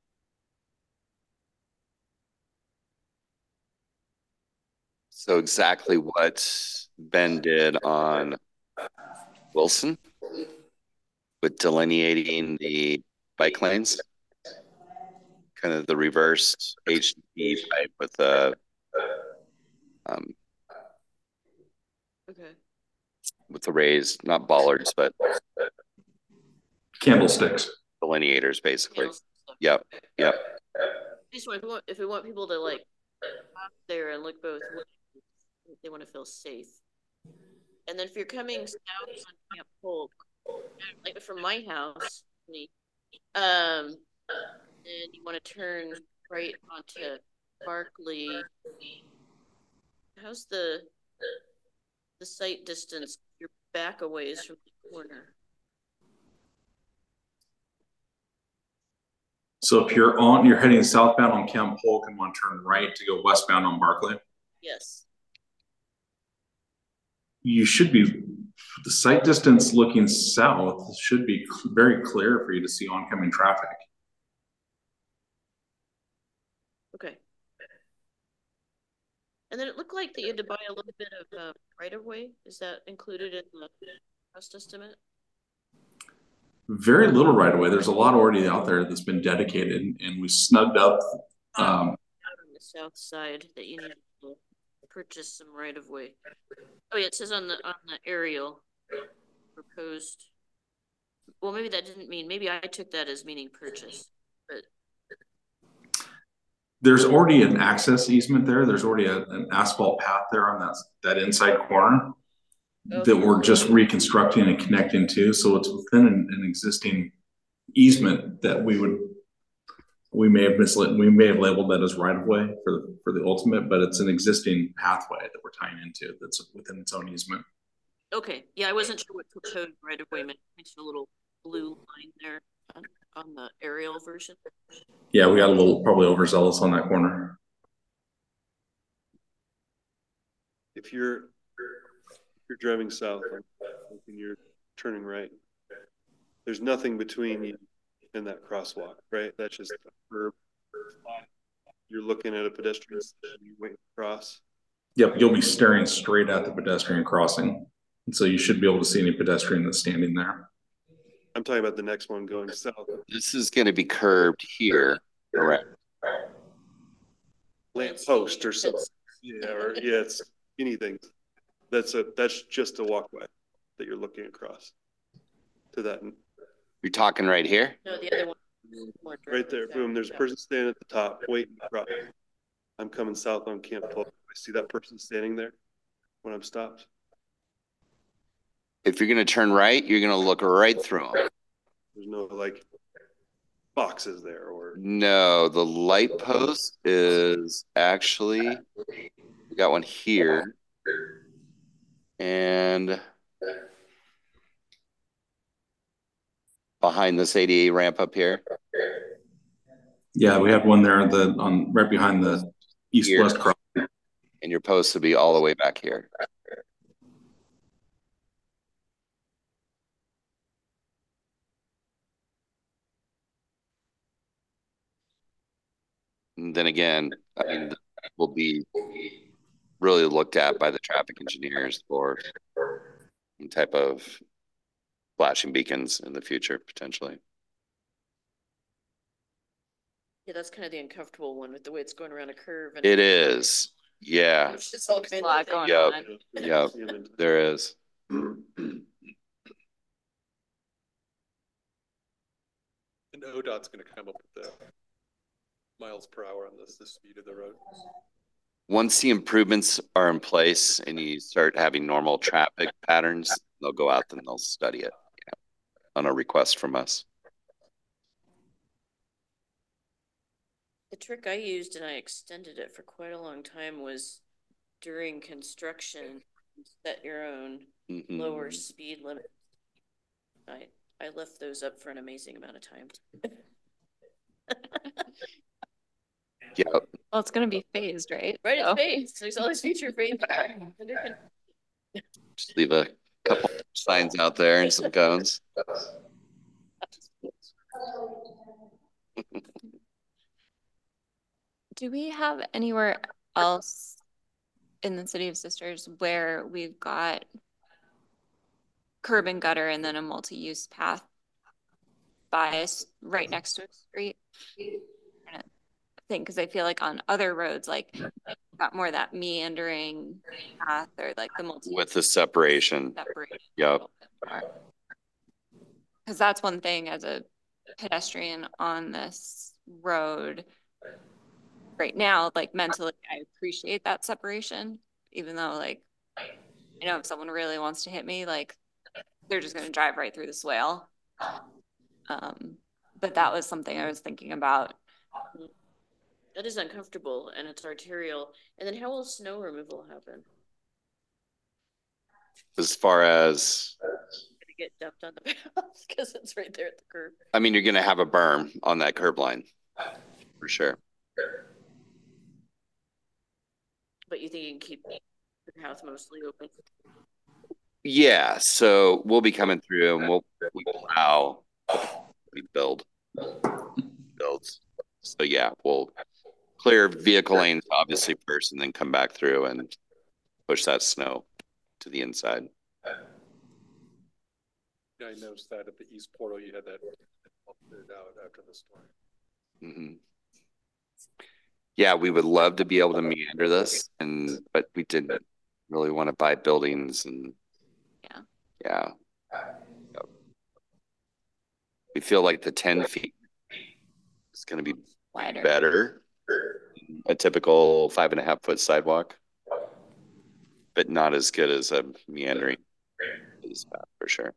So exactly what Ben did on Wilson with delineating the bike lanes, kind of the reversed HDPE pipe with the Okay. with the raised, not bollards, but Candlesticks. delineators, basically. Panels and stuff. Yep, yep. Just if we want people to like stop there and look both ways, they want to feel safe. And then if you're coming south on Camp Polk, like from my house, and you want to turn right onto Barkley, how's the sight distance? You're back a ways from the corner. So if you're heading southbound on Camp Polk and want to turn right to go westbound on Barkley, Yes. you should be, the sight distance looking south should be very clear for you to see oncoming traffic. Okay. And then it looked like that you had to buy a little bit of right of way. Is that included in the cost estimate? Very little right away. There's a lot already out there that's been dedicated, and we snugged up. Out on the south side that you need to purchase some right of way. Oh yeah, it says on the aerial proposed. Well, maybe that didn't mean. Maybe I took that as meaning purchase, but There's already an access easement there. There's already an asphalt path there on that inside corner that we're just reconstructing and connecting to. So it's within an existing easement that we may have labeled that as right of way for the ultimate, but it's an existing pathway that we're tying into that's within its own easement. okay. Yeah, I wasn't sure what proposed right of way meant. It's a little blue line there on the aerial version. Yeah, we got a little probably overzealous on that corner. If you're driving south and you're turning right, there's nothing between you and that crosswalk, right? That's just a curb. You're looking at a pedestrian and you wait to cross. Yep, you'll be staring straight at the pedestrian crossing. And so you should be able to see any pedestrian that's standing there. I'm talking about the next one going south. This is going to be curbed here, correct? Lamp post or something. Yeah, it's anything. That's just a walkway that you're looking across to that. You're talking right here? No, the other one. Right there, boom. There's a person standing at the top waiting to cross. I'm coming south on Camp Polk. I see that person standing there when I'm stopped. If you're going to turn right, you're going to look right through them. There's no like boxes there or. No, the light post is actually, we got one here. And behind this ADA ramp up here. Yeah, we have one there right behind the east-west crossing. And your post would be all the way back here. And then again, I mean, will be really looked at by the traffic engineers for some type of flashing beacons in the future, potentially. Yeah, that's kind of the uncomfortable one with the way it's going around a curve. And It is. Yeah. It's all There's a lot going Yep. on. Yep. There is. And ODOT's going to come up with the miles per hour on the speed of the road. Once the improvements are in place and you start having normal traffic patterns, they'll go out and they'll study it. on a request from us. The trick I used, and I extended it for quite a long time, was during construction, set your own lower speed limit. I left those up for an amazing amount of time. Yeah. Well, it's going to be phased, right? Right, So. it's phased. There's always future phased. Just leave a couple signs out there and some cones. Do we have anywhere else in the City of Sisters where we've got curb and gutter and then a multi-use path by us right next to a street? I think because I feel like on other roads, like got more of that meandering path or like the multi with the separation. Yep. Because that's one thing as a pedestrian on this road right now, like mentally, I appreciate that separation, even though like, you know, if someone really wants to hit me, like they're just going to drive right through the swale. But that was something I was thinking about. That is uncomfortable and it's arterial. And then how will snow removal happen? As far as Get dumped on the path because it's right there at the curb. I mean, you're going to have a berm on that curb line for sure. But you think you can keep your house mostly open? Yeah, so we'll be coming through and we plow, we builds. So yeah, we'll clear vehicle lanes obviously first and then come back through and push that snow to the inside. Yeah, I noticed that at the East Portal, you had that cleared out after the storm. Yeah, we would love to be able to meander this, but we didn't really want to buy buildings and yeah. We feel like the 10 feet is going to be wider, better. A typical 5.5 foot sidewalk, but not as good as a meandering path for sure.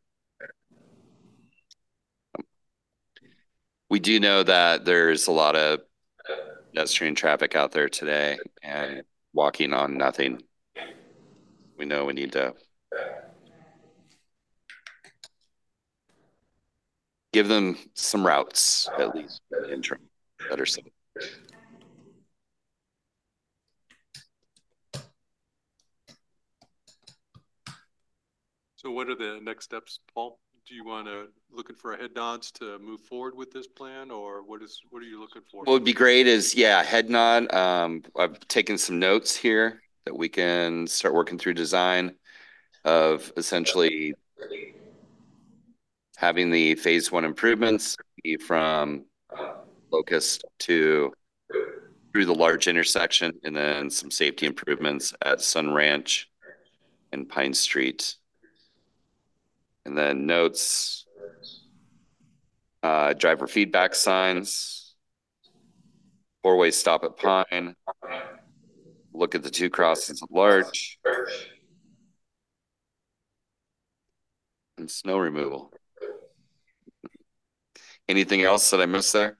We do know that there's a lot of pedestrian traffic out there today and walking on nothing. We know we need to give them some routes, at least in the interim, that are safe. So what are the next steps, Paul? Do you want to looking for a head nods to move forward with this plan, or what are you looking for? What would be great is, yeah, head nod. I've taken some notes here that we can start working through design of essentially having the phase 1 improvements be from Locust to through the large intersection, and then some safety improvements at Sun Ranch and Pine Street. And then notes, driver feedback signs, 4-way stop at Pine, look at the 2 crossings at Larch, and snow removal. Anything else that I missed there?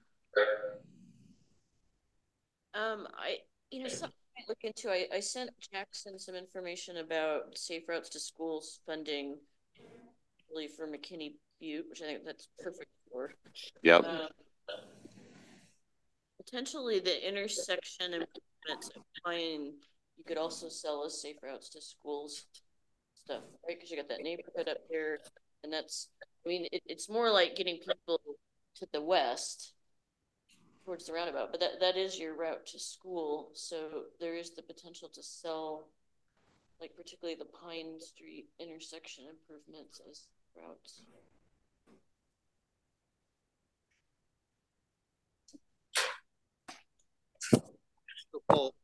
Something I look into, I sent Jackson some information about Safe Routes to Schools funding really for McKinney Butte, which I think that's perfect for. Yep. Potentially the intersection improvements of Pine, you could also sell as Safe Routes to Schools stuff, right? Because you got that neighborhood up there, and that's, I mean, it's more like getting people to the west towards the roundabout, but that is your route to school. So there is the potential to sell, like particularly the Pine Street intersection improvements as routes. So Paul,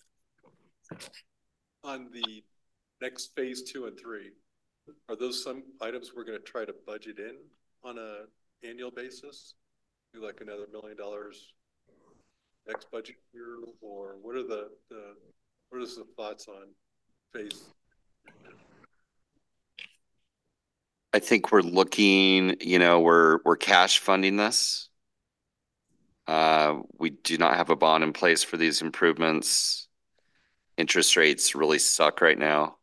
on the next phase 2 and 3, are those some items we're going to try to budget in on a annual basis? Do like another $1 million next budget year, or what are the thoughts on phase? I think we're looking, we're cash funding this. We do not have a bond in place for these improvements. Interest rates really suck right now.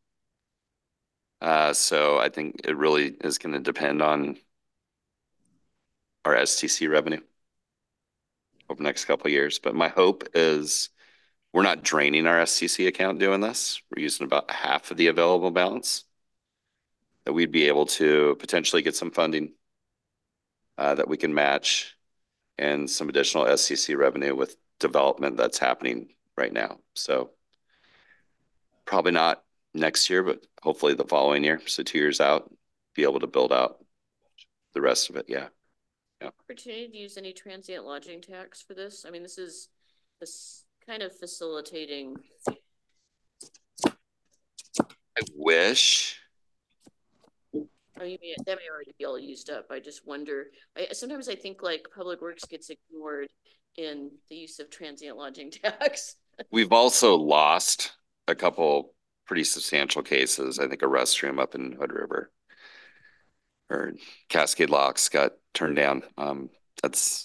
So I think it really is going to depend on our STC revenue over the next couple of years. But my hope is we're not draining our STC account doing this. We're using about half of the available balance, that we'd be able to potentially get some funding that we can match, and some additional STC revenue with development that's happening right now. So probably not next year, but hopefully the following year. So 2 years out, be able to build out the rest of it. Yeah. Opportunity to use any transient lodging tax for this? I mean, this is kind of facilitating. I wish. I mean, that may already be all used up. I just wonder. Sometimes I think like Public Works gets ignored in the use of transient lodging tax. We've also lost a couple pretty substantial cases. I think a restroom up in Hood River or Cascade Locks got turned down. That's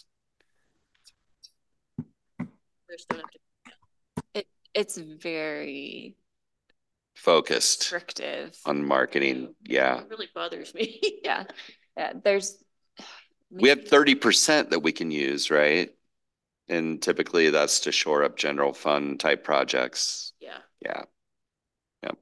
It's very focused restrictive. on marketing. Yeah. It really bothers me. Yeah. We have 30% that we can use, right? And typically that's to shore up general fund type projects. Yeah. Yeah. Yep.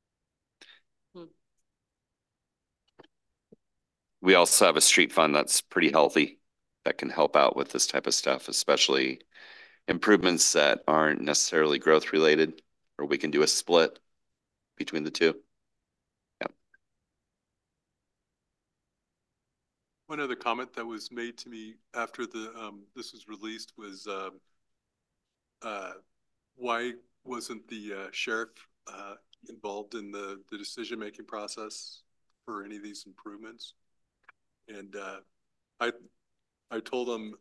We also have a street fund that's pretty healthy that can help out with this type of stuff, especially improvements that aren't necessarily growth related, or we can do a split between the two. Yep. One other comment that was made to me after this was released was why wasn't the sheriff involved in the decision-making process for any of these improvements? And I told him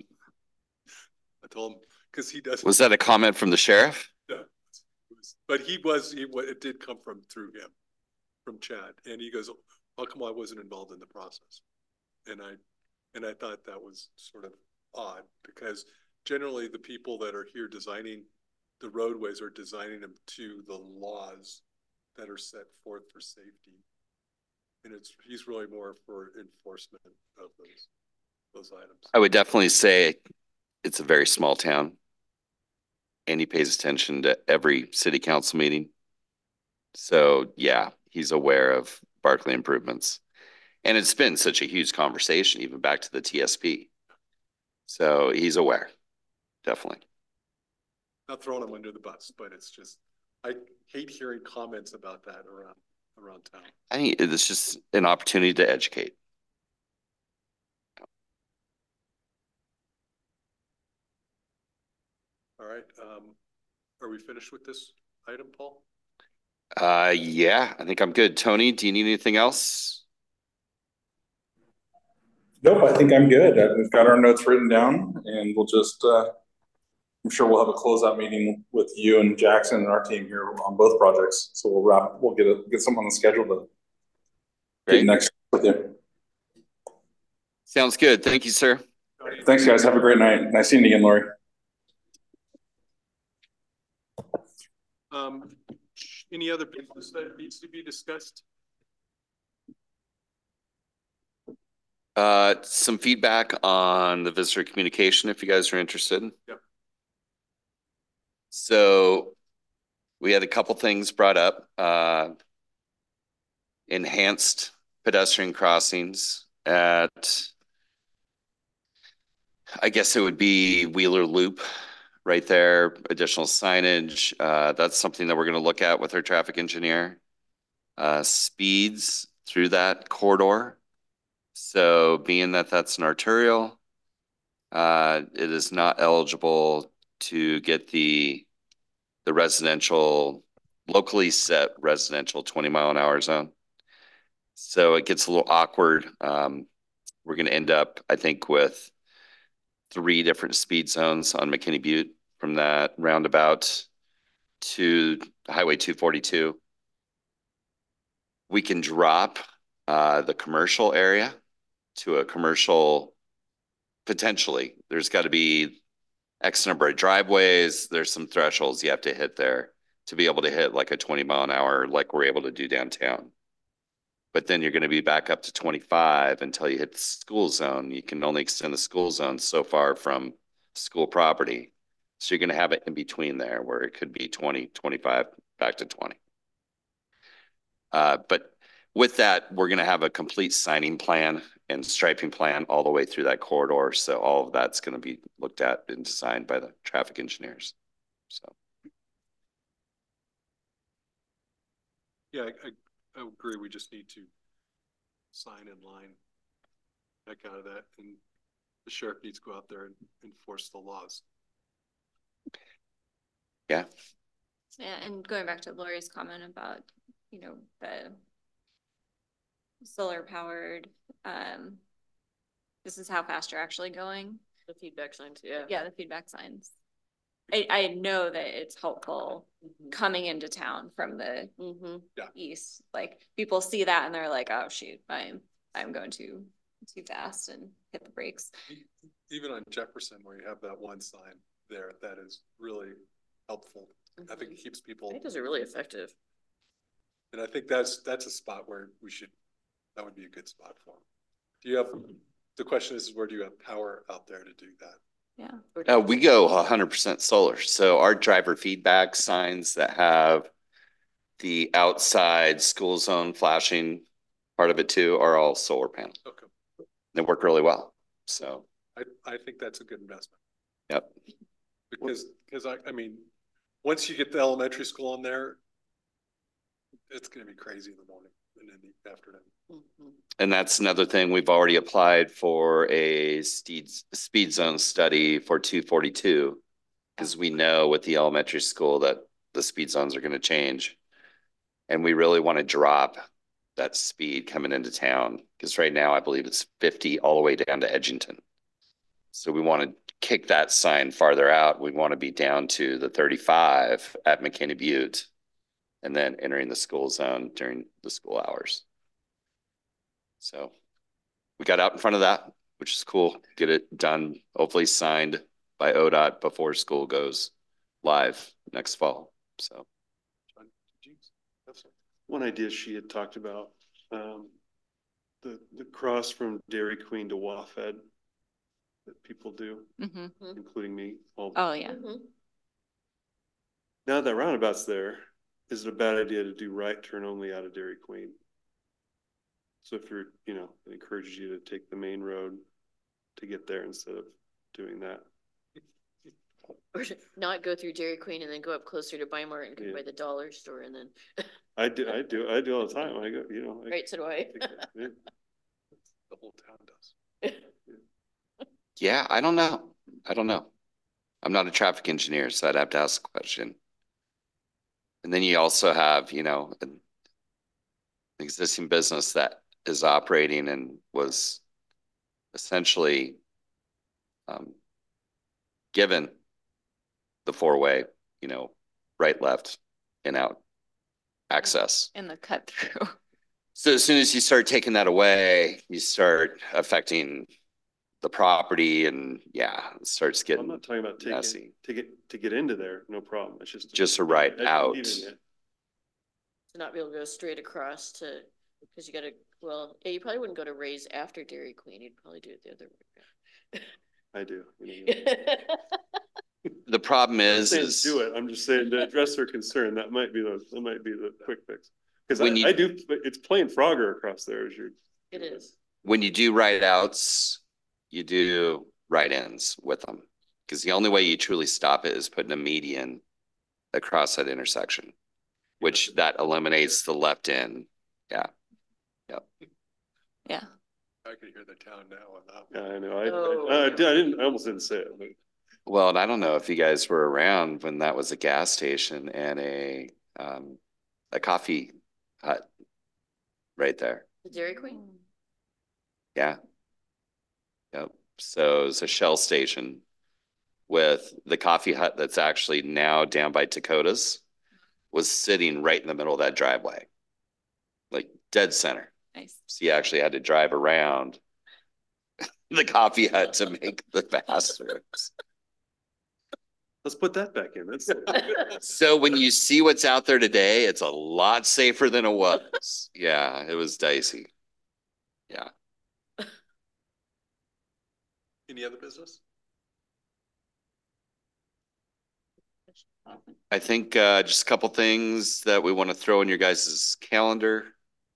because he doesn't. Was that a comment from the sheriff? No, but it did come through him, from Chad, and he goes, "How come I wasn't involved in the process?" And I thought that was sort of odd, because generally the people that are here designing the roadways are designing them to the laws that are set forth for safety, and he's really more for enforcement of those items. I would definitely say it's a very small town, and he pays attention to every city council meeting. So yeah, he's aware of Barkley improvements. And it's been such a huge conversation, even back to the TSP. So he's aware, definitely. Not throwing him under the bus, but it's just, I hate hearing comments about that around town. I think it's just an opportunity to educate. All right. Are we finished with this item, Paul? Yeah, I think I'm good. Tony, do you need anything else? Nope, I think I'm good. We've got our notes written down, and we'll just, I'm sure we'll have a closeout meeting with you and Jackson and our team here on both projects. So we'll get something on the schedule to get next with you. Sounds good. Thank you, sir. Thanks, guys. Have a great night. Nice seeing you again, Lori. Any other business that needs to be discussed? Some feedback on the visitor communication, if you guys are interested. Yep. So we had a couple things brought up. Enhanced pedestrian crossings at, I guess it would be Wheeler Loop right there, additional signage. That's something that we're going to look at with our traffic engineer. Speeds through that corridor. So being that that's an arterial, it is not eligible to get the residential, locally set residential 20-mile-an-hour zone. So it gets a little awkward. We're going to end up, I think, with 3 different speed zones on McKinney Butte from that roundabout to Highway 242. We can drop the commercial area to a commercial, potentially. There's got to be X number of driveways. There's some thresholds you have to hit there to be able to hit like a 20-mile-an-hour like we're able to do downtown. But then you're going to be back up to 25 until you hit the school zone. You can only extend the school zone so far from school property. So you're going to have it in between there where it could be 20, 25, back to 20. But with that, we're going to have a complete signing plan and striping plan all the way through that corridor. So all of that's going to be looked at and designed by the traffic engineers. So. Yeah, I agree. We just need to sign in line, heck out of that, and the sheriff needs to go out there and enforce the laws. Yeah. Yeah, and going back to Lori's comment about, you know, the solar powered, this is how fast you're actually going. The feedback signs, yeah. Yeah, the feedback signs. I know that it's helpful coming into town from the east. Like people see that and they're like, oh shoot, I'm going too fast and hit the brakes. Even on Jefferson, where you have that one sign there, that is really helpful. I think it keeps people. I think those are really effective. And I think that's a spot where that would be a good spot for them. Do you have, the question is, where do you have power out there to do that? Yeah. We go 100% solar. So our driver feedback signs that have the outside school zone flashing part of it too are all solar panels. Okay. They work really well. So I think that's a good investment. Yep. Because I mean, once you get the elementary school in there, it's going to be crazy in the morning and in the afternoon. And that's another thing. We've already applied for a speed zone study for 242 because we know with the elementary school that the speed zones are going to change. And we really want to drop that speed coming into town because right now I believe it's 50 all the way down to Edgington. So we want to kick that sign farther out. We want to be down to the 35 at McKinney Butte and then entering the school zone during the school hours. So we got out in front of that, which is cool. Get it done, hopefully signed by ODOT before school goes live next fall. So one idea she had talked about, the cross from Dairy Queen to WAFED that people do, including me. Oh yeah. Now that roundabout's there, is it a bad idea to do right turn only out of Dairy Queen? So if you're, you know, it encourages you to take the main road to get there instead of doing that. Or to not go through Dairy Queen and then go up closer to Weimar and go by the dollar store and then. I do all the time. I go, you know. Right, so do I. The whole town does. yeah, I don't know. I'm not a traffic engineer, so I'd have to ask the question. And then you also have, you know, an existing business that is operating and was essentially given the four-way, you know, right, left, and out access. In the cut through. So as soon as you start taking that away, you start affecting the property and it starts getting I'm not talking about messy. to get into there, no problem. It's just a right out. To not be able to go straight across to, because you got to, well, you probably wouldn't go to Ray's after Dairy Queen. You'd probably do it the other way. I do. The problem is do it. I'm just saying to address their concern. That might be the quick fix. Because I do. It's plain Frogger across there. It is. When you do right outs, you do right ins with them. Because the only way you truly stop it is putting a median across that intersection, which that eliminates the left in. Yeah. Yep. Yeah. I can hear the town now. Yeah, I know. I almost didn't say it. But. Well, and I don't know if you guys were around when that was a gas station and a coffee hut right there. The Dairy Queen? Yeah. Yep. So it's a Shell station with the coffee hut that's actually now down by Dakota's was sitting right in the middle of that driveway, like dead center. Nice. So you actually had to drive around the coffee hut to make the bathrooms. Let's put that back in. That's So when you see what's out there today, it's a lot safer than it was. Yeah, it was dicey. Yeah. Any other business? I think just a couple things that we want to throw in your guys' calendar.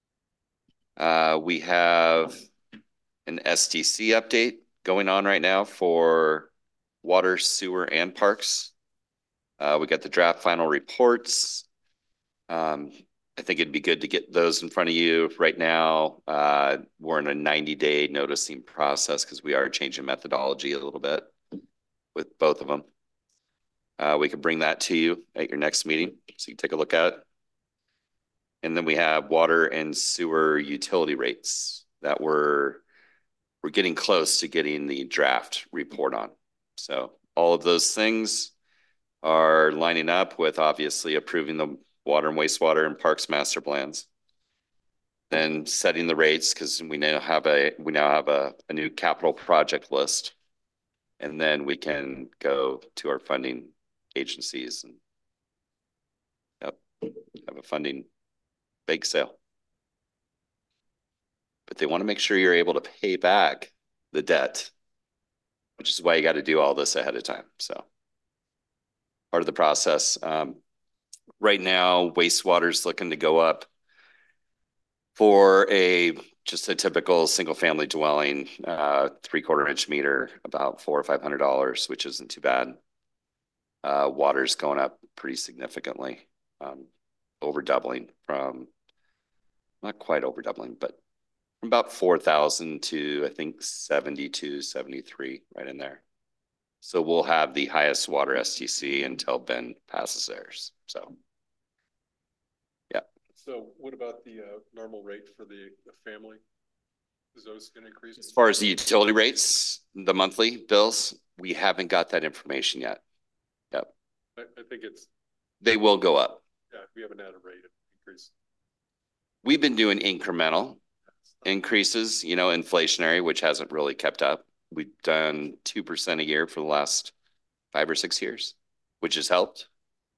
We have an STC update going on right now for water, sewer, and parks. We got the draft final reports. I think it'd be good to get those in front of you right now. We're in a 90-day noticing process because we are changing methodology a little bit with both of them. We could bring that to you at your next meeting so you can take a look at it. And then we have water and sewer utility rates that we're getting close to getting the draft report on. So all of those things are lining up with obviously approving the water and wastewater and parks master plans. Then setting the rates because we now have a new capital project list. And then we can go to our funding agencies and have a funding bake sale. But they want to make sure you're able to pay back the debt, which is why you got to do all this ahead of time. So part of the process. Right now, wastewater is looking to go up for just a typical single family dwelling, 3/4 inch meter, about $400 or $500, which isn't too bad. Water's going up pretty significantly, over doubling from, not quite over doubling, but from about 4,000 to I think 72, 73, right in there. So we'll have the highest water STC until Ben passes theirs. So, yeah. So what about the normal rate for the family? Is those going to increase? As far as the utility rates, the monthly bills, we haven't got that information yet. Yep. I think they will go up. Yeah, we haven't had a rate increase. We've been doing incremental increases, inflationary, which hasn't really kept up. We've done 2% a year for the last 5 or 6 years, which has helped.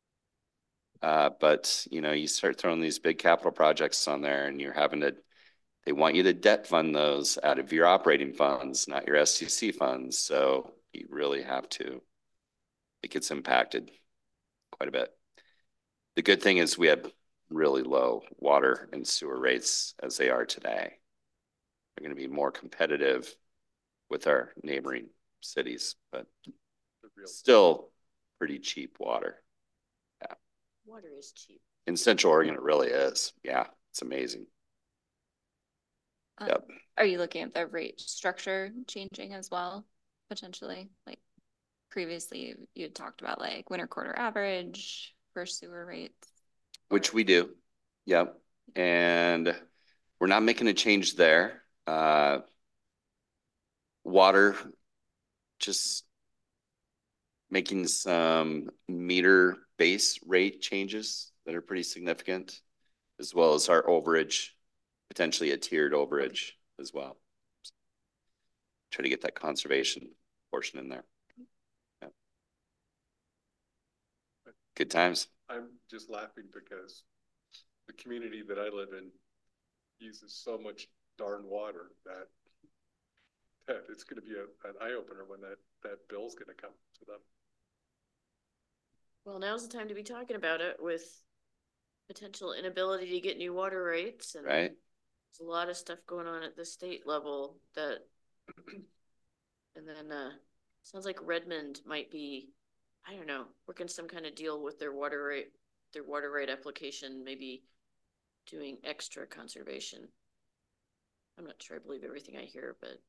But you start throwing these big capital projects on there and they want you to debt fund those out of your operating funds, not your STC funds. So you really have to, it gets impacted quite a bit. The good thing is we have really low water and sewer rates as they are today. They're going to be more competitive with our neighboring cities, but still pretty cheap water. Yeah. Water is cheap. In Central Oregon, it really is. Yeah, it's amazing. Yep. Are you looking at the rate structure changing as well, potentially? Like previously you had talked about like winter quarter average for sewer rates. Which we do. Yep. And we're not making a change there. Water, just making some meter base rate changes that are pretty significant, as well as our overage, potentially a tiered overage as well. Try to get that conservation portion in there. Yeah. Good times. I'm just laughing because the community that I live in uses so much darn water that it's going to be an eye-opener when that bill's going to come to them. Well, now's the time to be talking about it with potential inability to get new water rates. And right. There's a lot of stuff going on at the state level that, and then sounds like Redmond might be, I don't know, working some kind of deal with their water rate application, maybe doing extra conservation. I'm not sure I believe everything I hear, but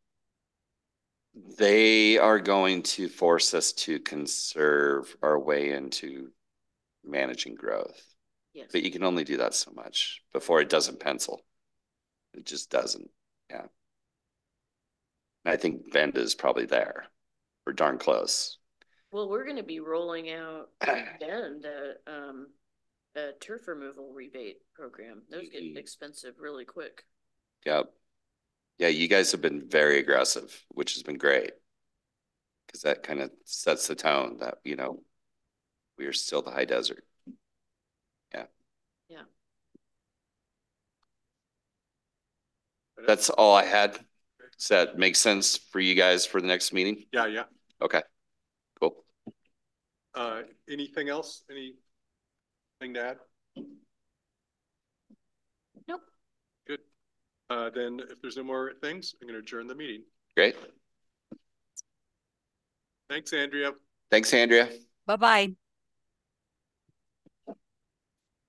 they are going to force us to conserve our way into managing growth. Yes. But you can only do that so much before it doesn't pencil. It just doesn't. Yeah. And I think Bend is probably there. We're darn close. Well, we're going to be rolling out Bend a turf removal rebate program. Those get expensive really quick. Yep. Yeah, you guys have been very aggressive, which has been great. Because that kind of sets the tone that, you know, we are still the high desert. Yeah. Yeah. That's all I had. Does that make sense for you guys for the next meeting? Yeah, yeah. Okay, cool. Anything else? Anything to add? Nope. Good. Then if there's no more things, I'm going to adjourn the meeting. Great. Thanks, Andrea. Thanks, Andrea. Bye-bye.